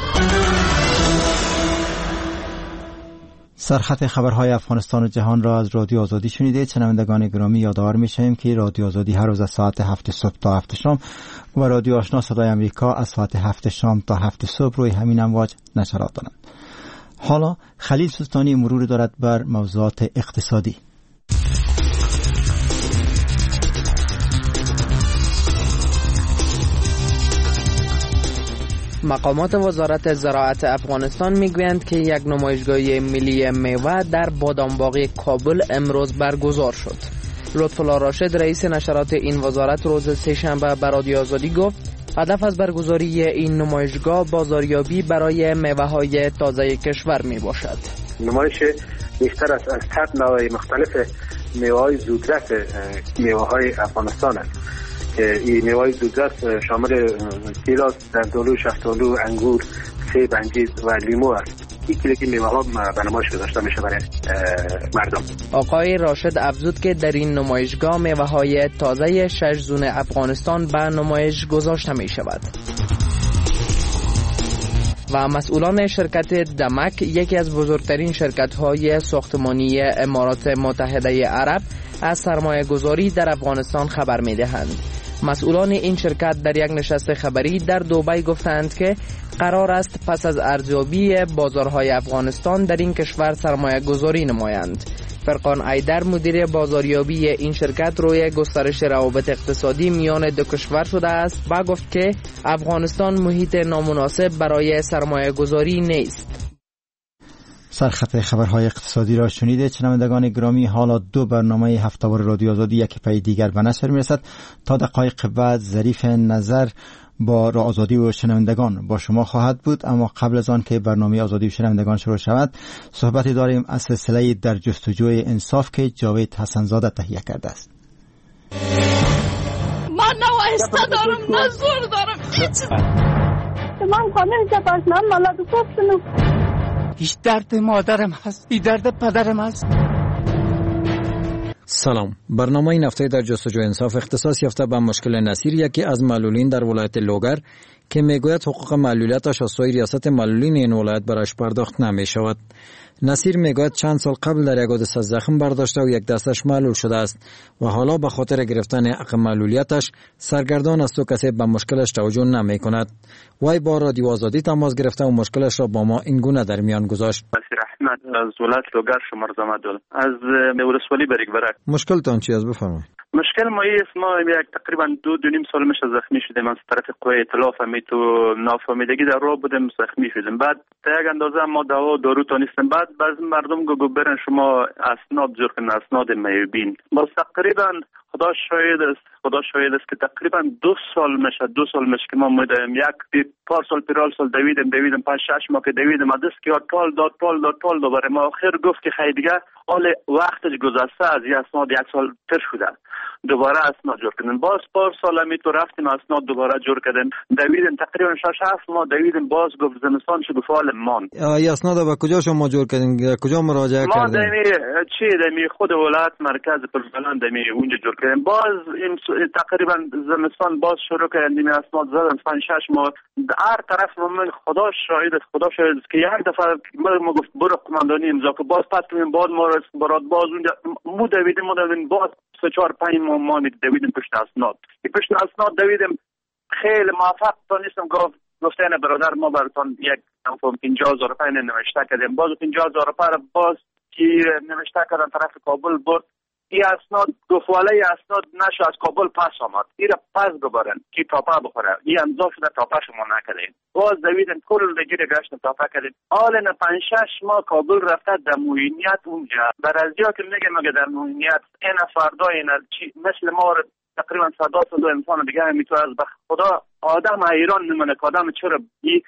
Speaker 1: سرخط خبرهای افغانستان و جهان را از رادیو آزادی شنیدید. شنوندگان گرامی، یادآور می‌شویم که رادیو آزادی هر روز از ساعت 7 صبح تا 7 شام و رادیو آشنا صدای امریکا از ساعت 7 شام تا 7 صبح روی همین امواج نشرات دارند. حالا خلیل سلطانی مرور دارد بر موضوعات اقتصادی.
Speaker 3: مقامات وزارت زراعت افغانستان میگویند که یک نمایشگاه ملی میوه در بادامباغ کابل امروز برگزار شد. لطف‌الله راشد رئیس نشرات این وزارت روز سه‌شنبه به رادیو آزادی گفت هدف از برگزاری این نمایشگاه بازاریابی برای میوه‌های تازه کشور میباشد.
Speaker 5: نمایش بیشتر از 100 نوع مختلف میوه‌های زودرس میوه‌های افغانستان است. این میوه‌های زودرس شامل گیلاس، زردآلو، شفتالو، انگور، سیب، انجیر و لیمو است. این کلیکی میوه‌ها به نمایش گذاشته میشه برای مردم.
Speaker 3: آقای راشد افزود که در این نمایشگاه میوه‌های تازه 6 زون افغانستان به نمایش گذاشته می شود. و مسئولان شرکت دمک، یکی از بزرگترین شرکت‌های ساختمانی امارات متحده عرب، از سرمایه گذاری در افغانستان خبر می دهند. مسئولان این شرکت در یک نشست خبری در دبی گفتند که قرار است پس از ارزیابی بازارهای افغانستان در این کشور سرمایه گذاری نمایند. فرقان ایدر مدیر بازاریابی این شرکت روی گسترش روابط اقتصادی میان دو کشور شده است و گفت که افغانستان محیط نامناسب برای سرمایه گذاری نیست.
Speaker 1: سرخط خبرهای اقتصادی را شنیده. شنوندگان گرامی، حالا 2 برنامه هفته‌وار رادیو آزادی یک پای دیگر به نشر میرسد. تا دقایق بعد ظریف نظر با رادیو آزادی و شنوندگان با شما خواهد بود. اما قبل از آن که برنامه آزادی و شنوندگان شروع شود، صحبتی داریم از سلسله در جستجوی انصاف که جاوید حسن‌زاده تهیه کرده است.
Speaker 20: من نه وایسته دارم نه زور دارم هیچ. من خانه جباشنم ملاد کوفتنو.
Speaker 21: هیچ درد مادرم هست، این درد پدرم هست.
Speaker 22: سلام. برنامه این هفته در جستجوی انصاف اختصاص یافته به مشکل نصیر، یکی از معلولین در ولایت لوگر که میگوید حقوق معلولیتش از سوی ریاست معلولین این ولایت برایش پرداخت نمی شود. نصیر میگوید چند سال قبل در یک حادثه زخم برداشته و یک دستش معلول شده است و حالا به خاطر گرفتن حق معلولیتش سرگردان است و کسی به مشکلش توجه نمی کند. وی با رادیو آزادی تماس گرفته و مشکلش را با ما این گونه در میان گذاشت.
Speaker 6: نصیر از ولایت لوگر شمار زمد از ولسوالی برک.
Speaker 22: مشکلتان چی است بفرمایید؟
Speaker 6: مشکل ما است ما یک تقریبا 2.5 سال میشه زخمی شدیم از طرف قوه اطلاف تو نافهمیدگی در راه بودیم زخمی شدیم. بعد تا یک اندازه ما دوا دارو تونستیم. بعد بعضی مردم گفت برن شما اسناد جور کنین، اسناد میبین. باز تقریبا خدا شاهد است که تقریبا 2 سال میشه که ما میدیم یک پار سال پیرال سال دویدم 5-6 ماه که دویدم دست که پال داد برای ما آخر گفت که خیلی دیگه حال وقتش گذشته از این اسناد 1 سال تر شده دوباره اسناد جور کردن. باز پار سال می تو رفتیم اسناد دوباره جور کردن دویدم تقریبا 6-7 ماه دویدم. باز گفت زمستان شد فعال مان
Speaker 22: ای اسناد با کجا شما جور کردین؟ کجا مراجعه کردین؟
Speaker 6: ما دمی خود ولایت مرکز پرزلند دمی اونجا جور کردن. باز تقریبا زمستان باز شروع کردیم اسناد زدن 5-6 ماه هر طرف. من خدا شاهد است که یک دفعه ما گفت برو قماندانی امضا که باز پس کنیم باز ما برات باز اونجا مو دویدیم باز 3-4-5 ماه دویدیم پشت اسناد دویدیم خیلی موفق تونستم گفتن برادر ما براتون یک 50,000 روپیه نوشته کردیم. باز 50,000 روپیه باز که نوشته کردن طرف کابل برد. این اسناد گفواله اسناد نشو از کابل پس آمد این را پس ببرن که تاپه بخوره. این امضا شده تاپه شما نکردین. باز دویدن کل دیگه گشتن تاپه کردین. حالا 5-6 ماه کابل رفته در موینیت اونجا برازیا که مگه در موینیت این فردا این مثل ما تقریبا 100 انسان دیگه میتونه از خدا آدم ایران نمونه که آدم چرا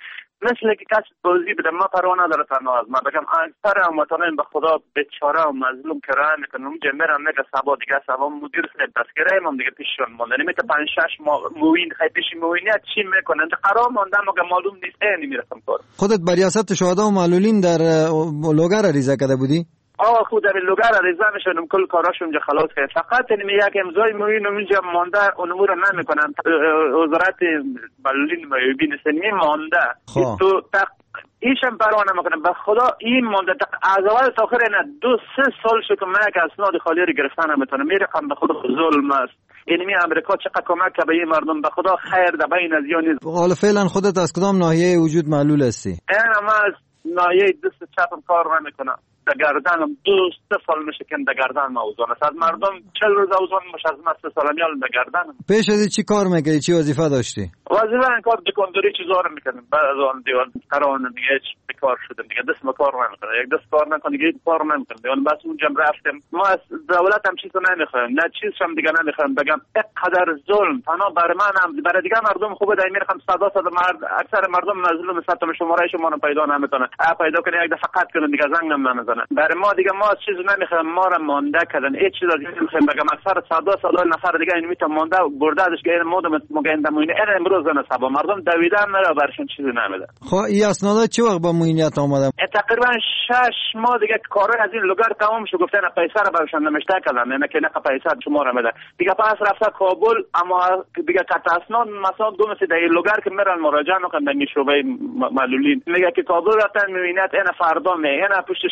Speaker 6: مثل که کسی بازی بده ما پروا نداره تنها از ما بگم اکثر هموطنان به خدا بیچاره و مظلوم که راه میکنن اونجا میرن میگه سبا مدیر سنت دستگیره هم دیگه پیششون مونده نمیته 5-6 ماه موین خیلی پیش موینیت چی میکنن قرار مونده مگه معلوم نیست نمیرسم کار.
Speaker 22: خودت بر ریاست شهدا و معلولین در لوگر عریضه کرده بودی؟
Speaker 6: خود در لوگر عریضه میشدم کل کاراش اونجا خلاص کرد. فقط یک امضای موین اونجا مونده امور نمیکنن. وزارت معلولین میبینه سنی مونده تو ایشم پروا نمیکنه به خدا این مونده از اول تا آخر اینا 2-3 سال شد که من یک اسناد خالی رو گرفتن نمیتونم. میرقم به خدا ظلم است. اینمی امریکا چقدر کمک که به این مردم به خدا خیر در بین از یا نیست.
Speaker 22: حالا فعلا خودت از کدام ناحیه وجود معلول هستی؟
Speaker 6: من از ناحیه دست چپم کار نمیکنم. در گردنم 2-3 سال میشه که در گردنم اوزان است. از مردم 40 روز اوزان میشه از من 3 سال میال در گردنم.
Speaker 22: پیش از چی کار میکردی؟ چی وظیفه داشتی؟
Speaker 6: وظیفه این کار دکانداری چیزا رو میکنم. بعد از آن دیوان قرار دیگه کار شدم دیگه دست ما کار نمیکنه. یک دست کار نکنه دیگه کار نمیکنه. دیوان بس اونجا رفتم. ما از دولت هم چیزو نمیخوایم. نه چیز هم دیگه نمیخوایم. بگم اینقدر ظلم تنها بر من هم برای دیگه مردم خوبه دای میرم صدا مرد اکثر مردم مظلوم ستم شماره شما رو پیدا نمیکنه. پیدا کنه یک دفعه قطع کنه دیگه زنگ نمیزنه. برای ما دیگه ما چیز نمیخوایم. ما رو مانده کردن. هیچ چیز از این نمیخوایم. بگم اکثر صدا نفر دیگه این میتونه مانده برده ازش که مودم مگه موینه امروز نه سبا مردم دویدن مرا برشون چیزی نمیده.
Speaker 22: خب این اسنادا چه وقت با موینیت آمدن؟
Speaker 6: تقریبا 6 ماه دیگه کارای از این لوگر تمام شد. گفتن پیسه رو برشون نمیشته کردن. نه که نه پیسه شما رو میده. دیگه پس رفته کابل اما دیگه قطع اسناد مثلا دو مثل در لوگر که میرن مراجعه میکنن در شعبه معلولین میگه که کابل رفتن موینیت اینا فردا میگه پشتش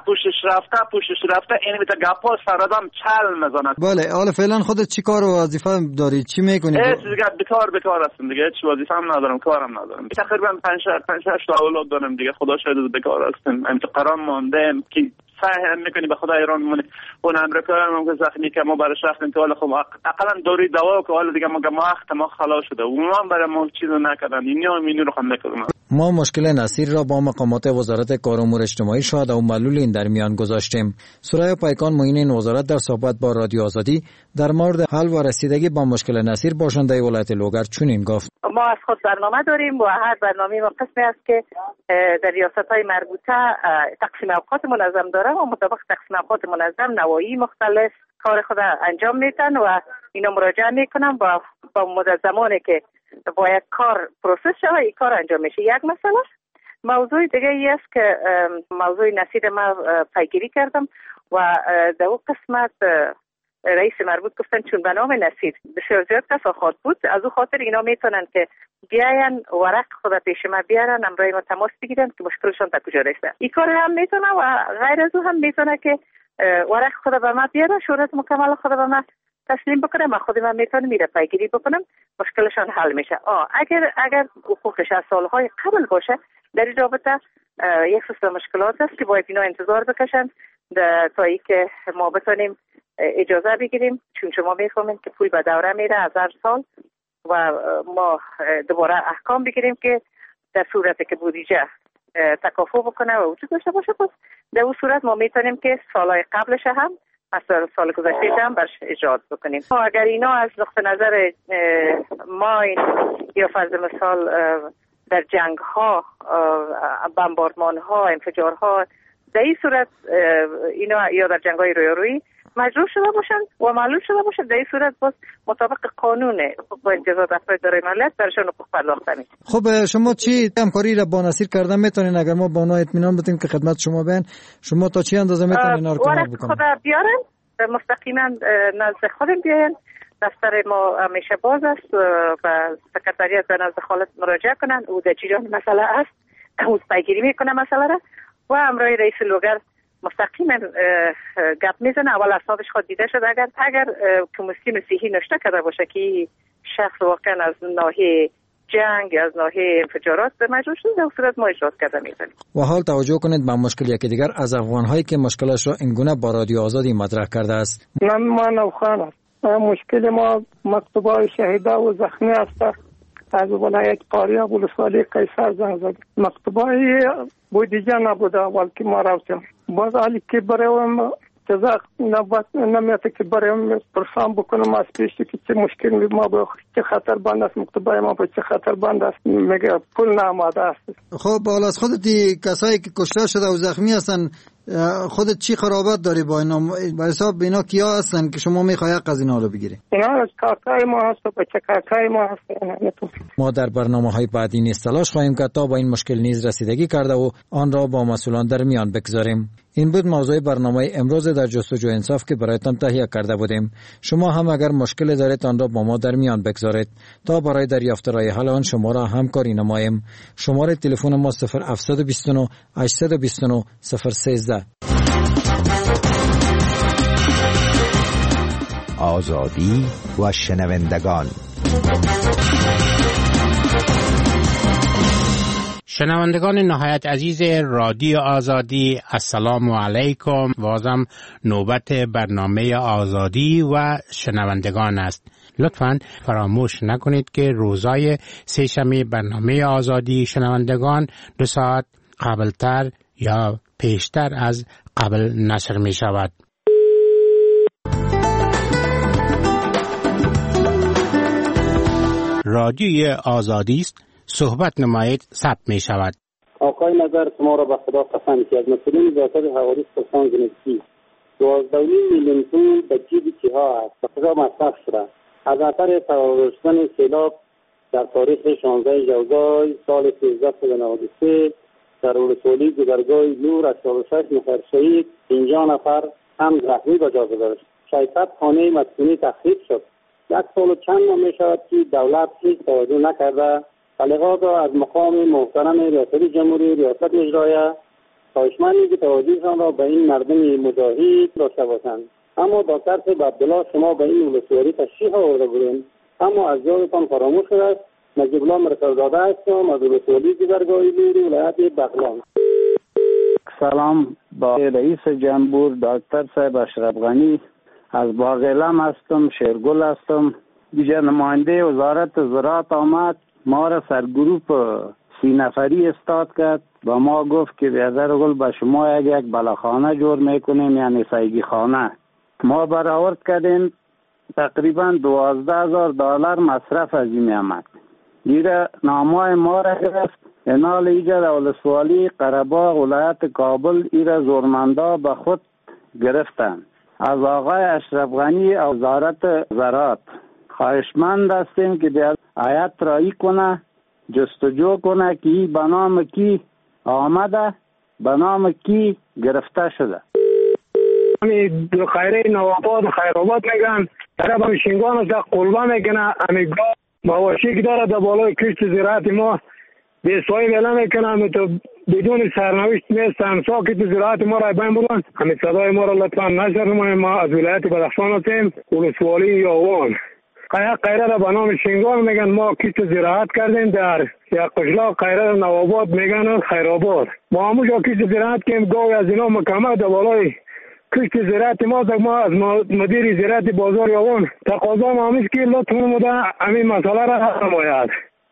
Speaker 6: رفته این میته گپاس فردام چل میزنه.
Speaker 22: بله حالا فعلا خودت چی کار و وظیفه داری؟ چی میکنی؟
Speaker 6: هیچ دیگه بیکار هستم دیگه. هیچ وظیفه هم ندارم کارم ندارم. تقریبا 5-6 تا اولاد دارم دیگه. خدا شاید بیکار هستم. امتحان موندم که سعی میکنی به خدا ایران مونه. اون امریکا هم زخمی که ما برای شخص انتقال خب اقلا دوری دوا که حالا دیگه ما خلاص شده. اونها برای ما چیزو نکردن. اینو رو هم نکردن.
Speaker 22: ما مشکل نصیر را با مقامات وزارت کار و امور اجتماعی شهدا و معلولین در میان گذاشتیم. سرای پیکان معین این وزارت در صحبت با رادیو آزادی در مورد حل و رسیدگی با مشکل نصیر باشنده ولایت لوگر چنین گفت:
Speaker 2: ما از خود برنامه داریم و هر برنامه ما قسمی است که در ریاست‌های مربوطه تقسیم اوقات منظم داره و مطابق تقسیم اوقات منظم نواحی مختلف کار خود انجام میدن و اینا مراجعه میکنن و با مدت زمانی که باید کار پروسس شود این کار انجام میشه. یک مسئله. موضوع دیگه ای است که موضوع نصیر ما پیگیری کردم و در اون قسمت رئیس مربوط گفتن چون به نام نصیر بسیار زیاد تفاخر بود از او خاطر اینا میتونن که بیاین ورق خود پیش ما بیارن امرای ما تماس بگیرن که مشکلشون تا کجا رسیده. این کار هم میتونه و غیر از او هم میتونه که ورق خود به ما بیاره شورت مکمل خود به ما تسلیم بکنم و خود من میتونم میره پیگیری بکنم مشکلشان حل میشه. اگر حقوقش از سالهای قبل باشه در این رابطه یک سلسله مشکلات است که باید اینا انتظار بکشند تا ای که ما بتونیم اجازه بگیریم، چون شما میفهمید که پول به دوره میره از هر سال و ما دوباره احکام بگیریم که در صورتی که بودجه تکافو بکنه و وجود داشته باشه، پس در اون صورت ما میتونیم که سالهای قبلش هم از سال گذشته هم برش اجرات بکنیم. اگر اینا از نقطه نظر ماین یا فرض مثال در جنگ ها، بمباردمان ها، انفجار ها، در این صورت اینا یا در جنگ های رویارویی مجروح شده باشند و معلوم شده باشند، در این صورت باز مطابق قانون حقوق امتیازات افراد دارای مالیات برشان حقوق پرداخته میشه.
Speaker 22: خب شما چی همکاری را با نصیر کردن میتونین؟ اگر ما با اونا اطمینان بدیم که خدمت شما بیان، شما تا چی اندازه میتونین اینا رو کمک بکنین؟
Speaker 2: خدا بیارن مستقیما نزد خودم بیاین، دفتر ما همیشه باز است و سکرتریات به نزد خالد مراجعه کنن، او در جریان مسئله است، او پیگیری میکنه مسئله را و همراه رئیس لوگر مستقیما گپ میزنه. اول اسنادش خود دیده شد، اگر کمیسیون صحیح نشته کرده باشه که شخص واقعا از ناحیه جنگ از ناحیه انفجارات به مجبور شده، در صورت ما اجرات کرده میکنیم.
Speaker 22: و حال توجه کنید به مشکل یکی دیگر از افغان‌هایی که مشکلش را اینگونه با رادیو آزادی مطرح کرده است.
Speaker 7: من نوخان است. مشکل ما مکتوبای شهیده و زخمی است. از ولایت قاریاب ولسوالی قیصر زنگ زد. مکتوبای بودجه نبوده اول که ما رفتیم. باز حالی که برایم جزاق نمیته که برایم پرسان بکنم از پیشی که چه مشکل ما با چه خطر بند است، مکتوبای ما با چه خطر بند است، میگه پول ناماده است.
Speaker 22: خب بالا از خودتی کسایی که کشته شده و زخمی هستن خودت چی خرابت داری با اینا؟ به حساب اینا کیا هستن که شما میخوای حق از اینا رو بگیری؟
Speaker 7: اینا از کاکای ما هست و بچه کاکای ما هست.
Speaker 22: ما در برنامه‌های بعدی نیز تلاش خواهیم کرد تا با این مشکل نیز رسیدگی کرده و آن را با مسئولان در میان بگذاریم. این بود موضوع برنامه امروز در جستجوی انصاف که برایتان تهیه کرده بودیم. شما هم اگر مشکل دارید آن را با ما در میان بگذارید تا برای دریافت راه حل آن شما را همکاری نماییم. شماره تلفن ما 0729 829 013.
Speaker 11: آزادی و شنوندگان.
Speaker 9: شنوندگان نهایت عزیز رادیو آزادی، السلام علیکم. بازم نوبت برنامه آزادی و شنوندگان است. لطفاً فراموش نکنید که روزای سه‌شنبه برنامه آزادی شنوندگان 2 ساعت قبلتر یا پیشتر از قبل نشر می شود. رادیوی آزادی است، صحبت نمایید، ثبت می شود.
Speaker 23: آقای نظر شما را به خدا قسم که از مسئولین ریاست حوادث پرسان جنسی 12 میلیون پول به جیب کیها است به کجا مصرف شده؟ از اثر فرار شدن سیلاب در تاریخ 16 ژوئیه سال 1393 در ولسوالی گذرگاه نور از 46 نفر شهید، 50 نفر هم زخمی به جا گذاشت. 600 خانه مسکونی تخریب شد. 1 سال و چند ماه می شود که دولت هیچ توجه نکرده. بلغا از مقام محترم ریاست جمهوری، ریاست اجرایه خواهشمندی که توجهشان را به این مردم مجاهد داشته باشند. اما با طرف عبدالله شما به این ولسوالی تشریف آورده بودیم، اما از یادتان فراموش شده است. نجیب الله مرکززاده هستم از ولسوالی گذرگاهی نور ولایت بغلان.
Speaker 24: سلام، با رئیس جمهور دکتر صاحب اشرف غنی از باغلم هستم، شیرگل هستم. دیگر نماینده وزارت زراعت آمد، ما را سرگروپ 30 نفری استاد کرد، با ما گفت که بیادر گل به شما یک بلاخانه جور میکنیم، یعنی سایگی خانه. ما برآورد کردیم، تقریبا $12,000 مصرف از این آمد. دیگه نامای ما را گرفت، انال ایجا در ولسوالی قره‌باغ ولایت کابل ایره زورمندا به خود گرفتن. از آقای اشرف غنی و وزارت زراعت خواهشمند هستیم که بیاد آیت رایی کنه، جستجو کنه که این به نام کی آمده، به نام کی گرفته شده.
Speaker 7: همی خیره نواباد و خیرآباد میگن، طرف همی شنگان از قلبه میکنه، همی گاه مواشی که داره در بالای کشت زراعت ما بیسایی ویله میکنه، همی تو بدون سرنوشت میستن ساکت زراعت ما را بین بودن. همی صدای ما را لطفا نشر نماییم. ما از ولایت بدخشان هستیم، ولسوالی یاوان. قیره را به نام شنگال میگن. ما کیت زراعت کردیم در یک قشلاق قیره نواباد میگن خیرآباد. ما همونجا کیت زراعت کردیم. گاوی از اینا مکمل در بالای کشت زراعت ما از مدیر زراعت بازار یوان تقاضا ما همیست که لطف نموده همین مسئله را حل نماید.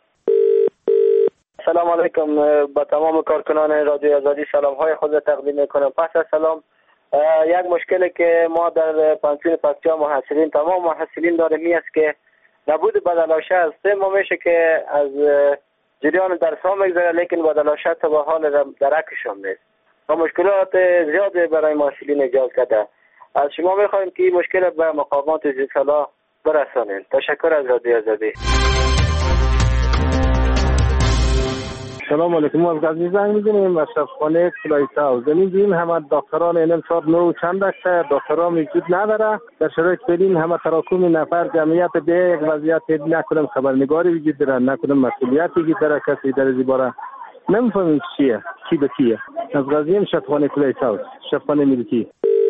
Speaker 8: سلام علیکم. با تمام کارکنان رادیو آزادی سلام های خود را تقدیم میکنم. پس از سلام، یک مشکلی که ما در پانسیون پکتیا محصلین تمام محصلین داریم می است که نبود بدلاشه است. 3 ماه میشه که از جریان درس ها میگذره لیکن بدلاشه تا به حال درکشان نیست و مشکلات زیاد برای محصلین ایجاد کرده. از شما میخواهیم که این مشکل به مقامات زیرسالا برسانید. تشکر از رادیو آزادی.
Speaker 12: سلام علیکم. از غزنی زنگ می‌زنیم. اشرفخانه کلیسا زمین همه دکتران این امسال نو چند است دکتران موجود نداره. در شرایط فعلی همه تراکم نفر جمعیت به یک وضعیت نکنم خبرنگاری وجود داره، نکنم مسئولیت وجود داره، کسی در این باره نمی‌فهمیم چیه کی به کیه. از غزنی اشرفخانه کلیسا اشرفخانه ملکی.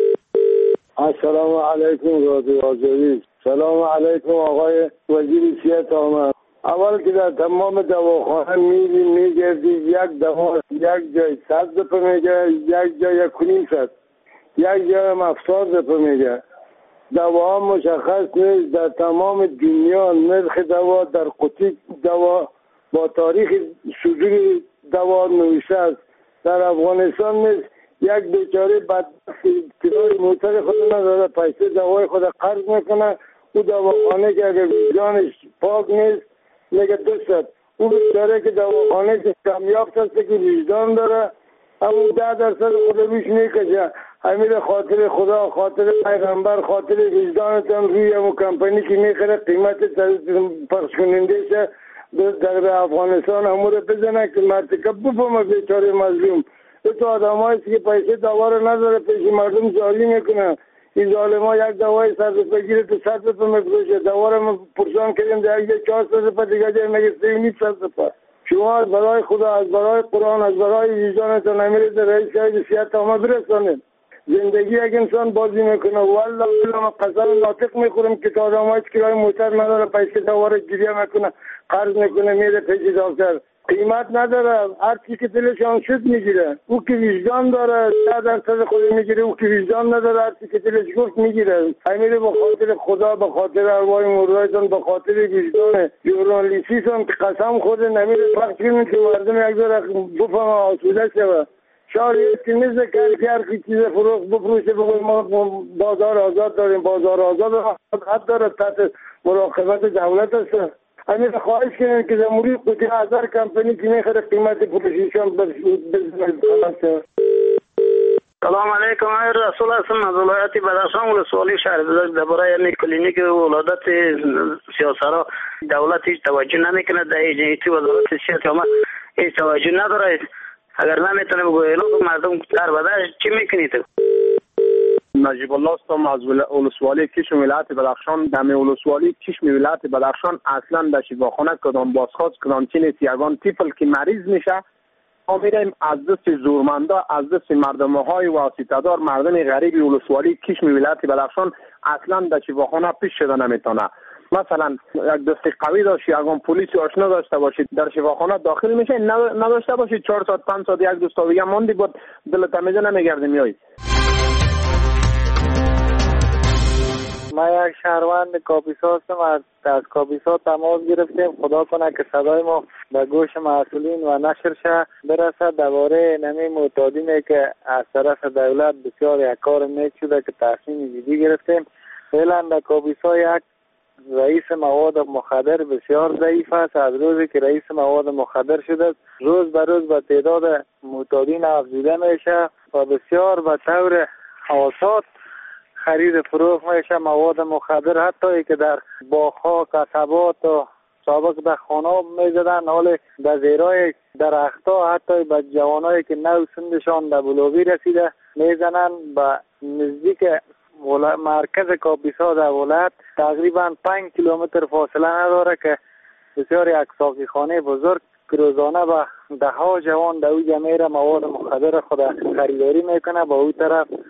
Speaker 13: السلام علیکم رادیو آزادی. سلام علیکم آقای وزیر صحت آمد. اول که در تمام دواخانه میگردی یک دوا یک جای 100 روپه میگه، یک جای 1.5 یک جای 70 روپه میگه. دوا مشخص نیست. در تمام دنیا نرخ دوا در قطی دوا با تاریخ صدور دوا نوشته است. در افغانستان نیست. یک بیچاره کرای موتر خود نداره، پیسه دوای خود قرض میکنه. او دواخانه که اگر جانش پاک نیست میگه 200. او بیچاره که دواخانه که کامیاب هست که وجدان داره، اما 10% خود روش میکشه. امیر خاطر خدا، خاطر پیغمبر، خاطر وجدانتان روی همون کمپانی که میخره قیمت پخش کننده شه در افغانستان همون رو بزنه که مرتکب بفهمه بیچاره مظلوم. تو آدم هایی که پیسه دوا رو نداره پیش مردم جاری میکنه. این ظالم ها یک دوای 100 روپه گیره تو 100 روپه میفروشه. دوا رو ما پرسان کردیم در یک 400 روپه دیگه جای میگه 300 روپه. شما از برای خدا، از برای قرآن، از برای وجدانتان امیرید رئیس شهید صحت آمد برسانید. زندگی یک انسان بازی میکنه. والله ما قسم ناطق میخورم که تا آدم هایی که موتر نداره پیسه دوا رو گیریه میکنه، قرض میکنه میره پیش دکتر. قیمت نداره. هر چی که دلشان شد میگیره. او که وجدان داره 10% خود میگیره. او که وجدان نداره هر چی که دلش گفت میگیره. همین به خاطر خدا، به خاطر ارواح مردایتان، به خاطر وجدان ژورنالیستیتون که قسم خود نمیره پخش کنید که مردم یک داره بفهمه آسوده شود. شاید که نیست که هر چیز فروخت بفروشه بگوید ما بازار آزاد داریم. بازار آزاد حد داره تحت مراقبت دولت است. همین خواهش کنیم که جمهوری قطعی هزار کمپانی که میخوره قیمت پروشیشان بزنید.
Speaker 8: سلام علیکم. رسول هستم از ولایت بدخشان ولسوالی شهر درباره این کلینیک ولادت سیاسرا دولت هیچ توجه نمیکنه. در ایجنیتی وزارت صحت آمد هیچ توجه نداره. اگر نمیتونه بگوید مردم در بدش چی میکنید؟
Speaker 12: نجیب الله هستم از ولسوالی کشم ولایت بدخشان. در ولسوالی کشم ولایت بدخشان اصلا در شفاخانه کدام بازخواست کدام چی نیست. یگان طفل که مریض میشه ما میریم از دست زورمندا، از دست مردم های واسطه‌دار، مردم غریب ولسوالی کشم ولایت بدخشان اصلا در شفاخانه پیش شده نمیتونه. مثلا یک دست قوی داشت، یگان پلیس آشنا داشته باشید در شفاخانه داخل میشه، نداشته باشید 4 ساعت 5 ساعت یک دوست دیگه موندی بود دلت تمیزه نمیگرده میای.
Speaker 8: ما یک شهروند کاپیسا هستم. از کاپیسا تماس گرفتیم. خدا کنه که صدای ما به گوش مسئولین و نشر شه برسد درباره نمی معتادینی که از طرف دولت بسیار یک کار نیک شده که تصمیم جدی گرفتیم. فعلا در کاپیسا یک رئیس مواد مخدر بسیار ضعیف است. از روزی که رئیس مواد مخدر شده روز به روز به تعداد معتادین افزوده میشه و بسیار به طور آسان خرید فروخت میشه مواد مخدر. حتی که در باغ‌ها، قصبات و سابق در خانه میزدن، حال در زیرای درختها حتی به جوانایی که نو سنشان در بلوغی رسیده میزنن. به نزدیک مرکز کاپیسا در ولایت تقریبا 5 کیلومتر فاصله نداره که بسیار یک ساقی خانه بزرگ که روزانه به 10 جوان در اوجه میره مواد مخدر خود خریداری میکنه. با اون طرف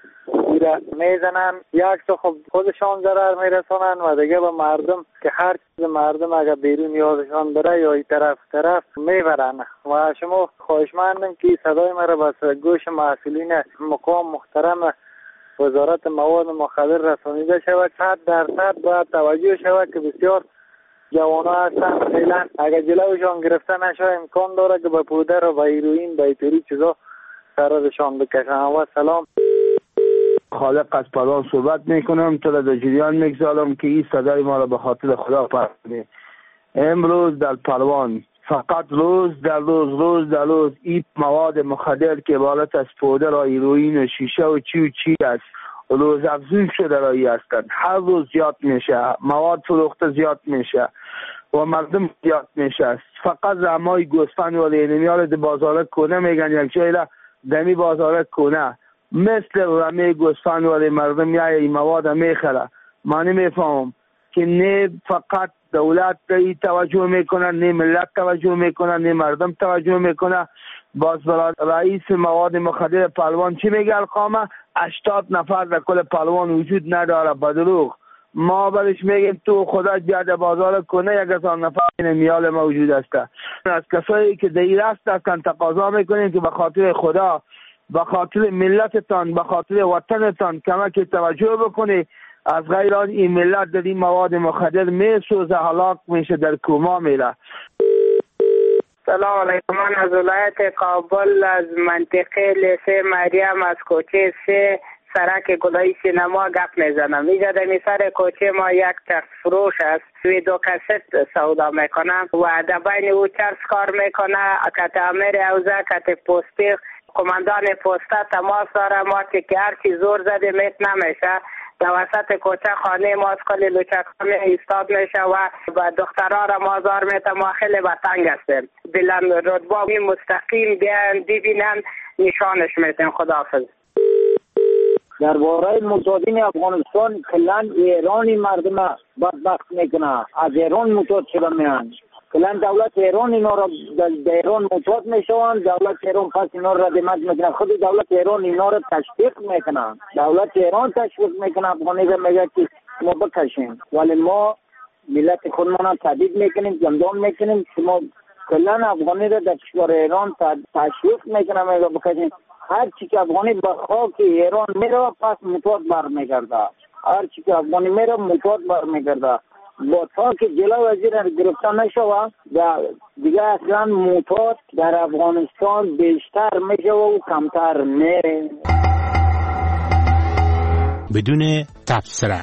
Speaker 8: میره میزنن، یک تو خب خودشان ضرر میرسونن و دیگه به مردم که هر چیز مردم اگر بیرون یادشان بره یا این طرف میبرن. و شما خواهشمندم که صدای مرا بس گوش مسئولین مقام محترم وزارت مواد مخدر رسانیده شود. 100% باید توجه شود که بسیار جوانا هستن فعلا اگر جلوشان گرفته نشه امکان داره که به پودر و به هیروئین به اینطوری چیزا قرارشان بکشن. و سلام.
Speaker 14: خالق از پروان صحبت میکنم. تو را در جریان میگذارم که این صدای ما را به خاطر خدا پرسنه. امروز در پروان فقط روز در روز این مواد مخدر که عبارت از پودر و هیروئین و شیشه و چی است روز افزون شده رایی هستند. هر روز زیاد میشه، مواد فروخته زیاد میشه و مردم زیاد میشه. فقط رمای گوسفند و لینمیال در بازار کنه میگن یک جایی را دمی بازار کنه مثل رمای گوسفند و مردم یا این مواد میخره. من نمیفهمم که نه فقط دولت توجه میکنه، نه ملت توجه میکنه، نه مردم توجه میکنه. باز رئیس مواد مخدر پهلوان چی میگه؟ ارقام 80 نفر در کل پهلوان وجود نداره. بدروغ. ما برش میگیم تو خدا جاده بازار کنه 1000 نفر میال موجود است. از کسایی که دیر است هستن تقاضا میکنیم که به خاطر خدا، به خاطر ملتتان، به خاطر وطنتان کمک توجه بکنی. از غیر آن این ملت در این مواد مخدر میسوزه، هلاک میشه، در کوما میره.
Speaker 15: سلام علیکم. من از ولایت کابل از منطقه لیسه مریم از کوچه 3 سرک گلای سینما گپ میزنم. اینجا در سر کوچه ما یک چرس فروش است. ویدیو کست سودا میکنم و در بین او چرس کار میکنه. کت امیر اوزه، کت پوستی، کماندان پوسته تماس داره. ما که هرچی زور زده میت نمیشه. در وسط کوچه خانه ما از کلی لوچکان ایستاد میشه و دخترها را مازار میته. ما خیلی بطنگ هستیم. بلند رتبه مستقیم بیان ببینن نشانش میتن. خداحافظ.
Speaker 16: در باره متادین افغانستان کلان ایرانی مردم بدبخت میکنه. از ایران متاد شده میان. کلان دولت ایران اینا را در ایران متاد میشوند. دولت ایران پس اینا را ردیمت میکنه. خود دولت ایران اینا را تشویق میکنه. دولت ایران تشویق میکنه. افغانی را میگه که ما بکشیم، ولی ما ملت خودمان تهدید میکنیم، زندان میکنیم. شما کلان افغانی را در کشور ایران تشویق میکنه میگه بکشیم. هر چی که افغانی به خاک ایران میره پس متاد برمیگرده. هر چی که افغانی میره متاد برمیگرده. با تا که جلو وزیر گرفته نشوه دیگه اصلا متاد در افغانستان بیشتر میشه و کمتر میره.
Speaker 9: بدون تبصره.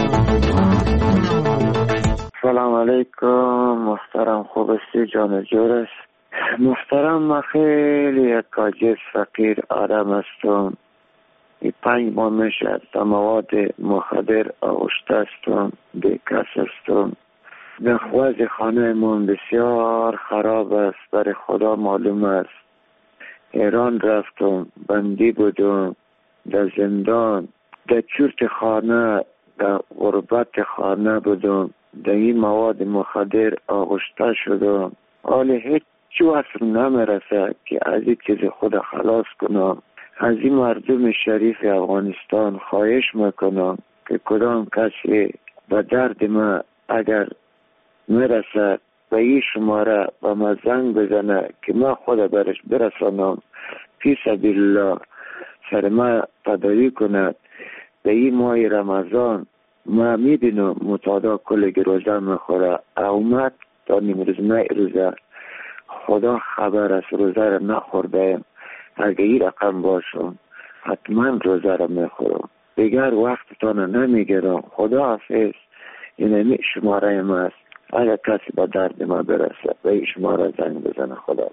Speaker 17: سلام علیکم محترم. خوب استی جان جورش محترم. من خیلی یک عاجز فقیر آدم هستم. 5 ماه میشه تا مواد مخدر آغشته هستم، بیکس هستم. نخواز خانه من بسیار خراب است، برای خدا معلوم است. ایران رفتم، بندی بودم، در زندان، در چرت خانه، در غربت خانه بودم، در این مواد مخدر آغشته شدم. حالا هیچ وصف نمیرسه که از این چیز خود خلاص کنم. از این مردم شریف افغانستان خواهش میکنم که کدام کسی به درد ما اگر میرسد به این شماره به ما زنگ بزنه که ما خود برش برسانم، فی سبیل الله سر ما تداوی کند. به این ماه رمضان ما میبینم متعدا کل روزه میخوره. اومد تا نیمروزنه روزه خدا خبر است روزه را نخورده. اگه این رقم باشم حتما روزه را میخورم. دیگر وقتتان نمیگیرم. خدا حافظ. این شماره ما است. اگر کسی با درد ما برسه به این شماره زنگ بزنه. خدا.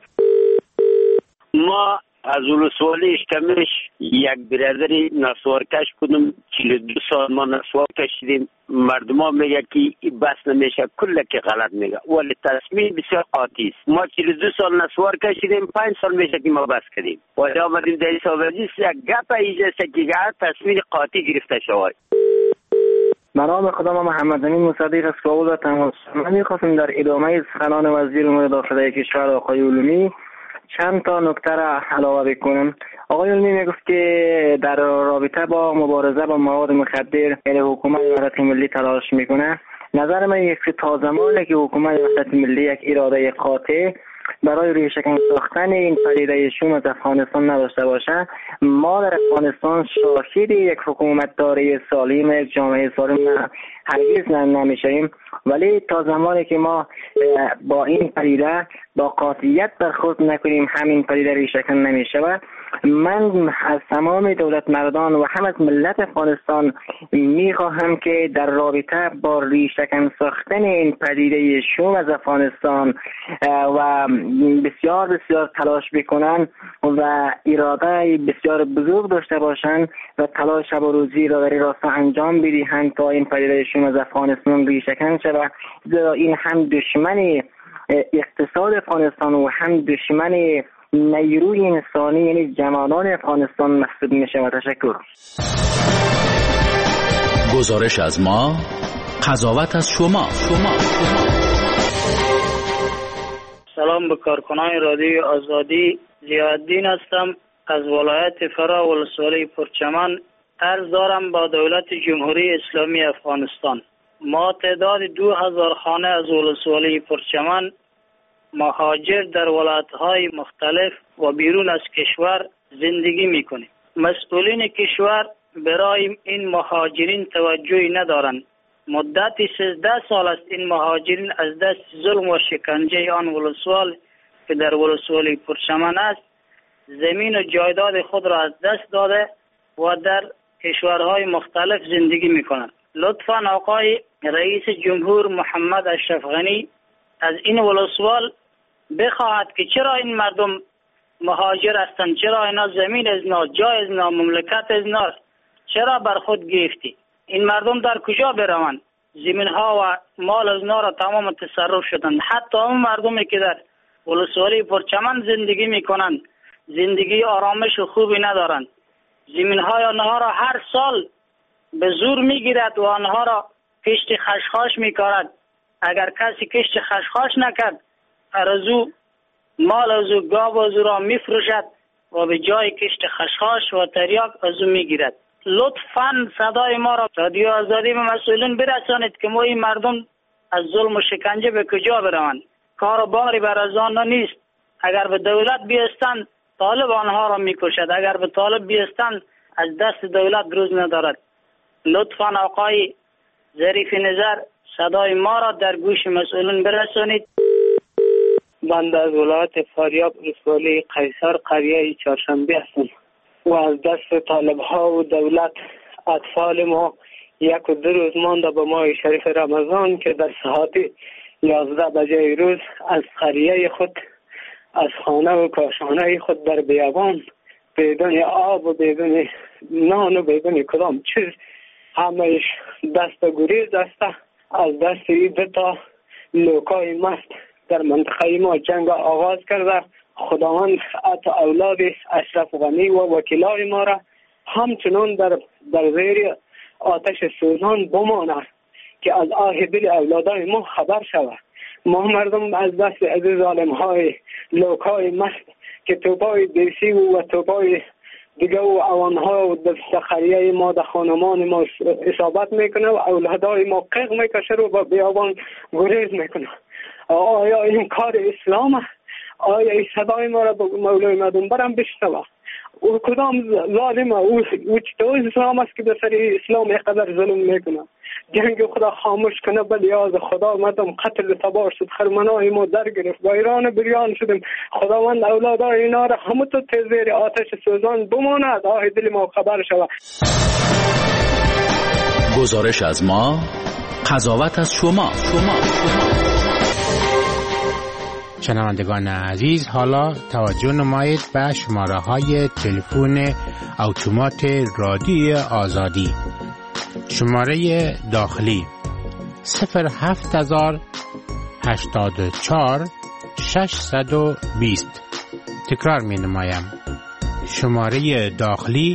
Speaker 25: ما از ولسوالی اشتمش یک برادری نسوارکش بودم. 42 سال ما نسوار کشیدیم. مردم ها میگه که بس نمیشه، کل که غلط میگه، ولی تصمیم بسیار قاطی است. ما 42 سال نسوار کشیدیم، 5 سال میشه که ما بس کردیم. ولی آمدیم در حسابجیست یک گپ ایجاست که تصمیم قاطی گرفته شود.
Speaker 26: برام خدا ما محمد امین مصدق از کابل تماس. من میخواستم در ادامه سخنان وزیر امور داخلی کشور آقای علومی چند تا نکته را علاوه بکنم. آقای علمی میگفت که در رابطه با مبارزه با مواد مخدر یعنی حکومت وحدت ملی تلاش میکنه. نظر من یک تا زمانی که حکومت وحدت ملی یک اراده قاطع برای ریشه‌کن ساختن این پدیده شوم از افغانستان نداشته باشه، ما در افغانستان شاهد یک حکومت داری سالم، یک جامعه سالم هرگز نمیشیم. ولی تا زمانی که ما با این پدیده با قاطعیت برخورد نکنیم، همین پدیده ریشه‌کن نمیشه. من از تمام دولت مردان و هم از ملت افغانستان میخواهم که در رابطه با ریشه‌کن ساختن این پدیده شوم از افغانستان و بسیار بسیار تلاش بکنن و اراده بسیار بزرگ داشته باشند و تلاش شب و روزی را در راستا انجام بدهند تا این پدیده شوم از افغانستان ریشه‌کن شود. این هم دشمن اقتصاد افغانستان و هم دشمن نیروی انسانی یعنی جوانان افغانستان محسوب می شود. تشکر.
Speaker 3: گزارش از ما، قضاوت از شما.
Speaker 4: سلام به کارکنان رادیو آزادی. ضیاءالدین هستم از ولایت فرا ولسوالی پرچمن. عرض دارم با دولت جمهوری اسلامی افغانستان. ما تعداد 2000 خانه از ولسوالی پرچمن مهاجر در ولایت‌های مختلف و بیرون از کشور زندگی می‌کنیم. مسئولین کشور برای این مهاجرین توجهی ندارند. مدت 13 سال است این مهاجرین از دست ظلم و شکنجه آن ولسوال که در ولسوالی پرچمن است زمین و جایداد خود را از دست داده و در کشورهای مختلف زندگی می‌کنند. لطفاً آقای رئیس جمهور محمد اشرف غنی از این ولسوال بخواهد که چرا این مردم مهاجر هستند، چرا اینا زمین از نا، جای از نا، مملکت از نا چرا بر خود گرفتی؟ این مردم در کجا بروند؟ زمین ها و مال از نا را تمام تصرف شدند. حتی اون مردمی که در ولسوالی پرچمن زندگی میکنند زندگی آرامش و خوبی ندارند. زمین های آنها را هر سال به زور میگیرد و آنها را کشت خشخاش میکارد. اگر کسی کشت خشخاش نکرد ارزو مال از او گاو از او را میفروشد و به جای کشت خشخاش و تریاک از او میگیرد. لطفاً صدای ما را رادیو آزادی به مسئولین برسانید که ما این مردم از ظلم و شکنجه به کجا بروند. کار و باری بر از آن نیست. اگر به دولت بیستند طالب آنها را میکشد، اگر به طالب بیستند از دست دولت روز ندارد. لطفاً آقای ظریف نظر صدای ما را در گوش مسئولین برسانید.
Speaker 26: من از ولایت فاریاب ولسوالی قیصر قریه چهارشنبه هستم و از دست طالب ها و دولت اطفال ما 1 و 2 روز مانده به ماه شریف رمضان که در ساعت 11 بجه روز از قریه خود، از خانه و کاشانه خود در بیابان بدون آب و بدون نان و بدون کدام چیز همهش دست گریز است. از دست این 2 تا لوکای مست در منطقه ما جنگ آغاز کرده. خداوند عطا اولاد اشرف غنی و وکیلای ما را همچنان در زیر آتش سوزان بماند که از آه دل اولادای ما خبر شود. ما مردم از دست از ظالم های لوکای مست که توپای دیسی و توپای دیگه و اوانها و سخریه ما در خانمان ما اصابت میکنه و اولادای ما قیق میکشه و با بیابان گریز میکنه. آیا این کار اسلام است؟ آیا این صدای ما را مولای مردم برم بشنوه؟ او کدام ظالم او چطور اسلام است که به سر اسلام اینقدر ظلم میکنه؟ جنگ خدا خاموش کنه به لیاز خدا. مردم قتل تبار شد، خرمنای ما در گرفت، با ایران بریان شدیم. خداوند اولادای اینا را همه تو تزیر آتش سوزان بماند، آه دل ما خبر شود.
Speaker 3: گزارش از ما، قضاوت از شما.
Speaker 9: شنوندگان عزیز، حالا توجه نمایید به شماره های تلفن اتومات رادیو آزادی. شماره داخلی 07084 620. تکرار می نمایم. شماره داخلی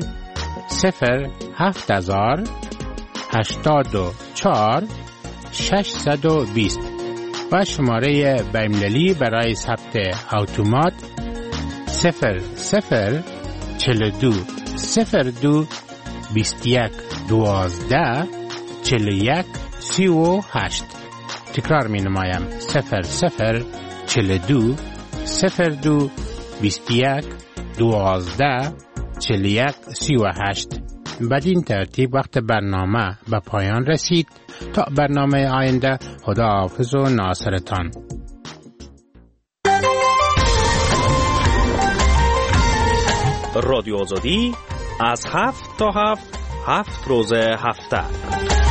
Speaker 9: 07084 620 و شماره بین‌المللی برای ثبت اتومات 0042 02 21 12 41 38. تکرار می نمایم 0042 02 21 12 41 38. بدین ترتیب وقت برنامه به پایان رسید. تا برنامه آینده، خداحافظ و ناصرتان.
Speaker 1: رادیو آزادی از 7 تا 7 روز هفته.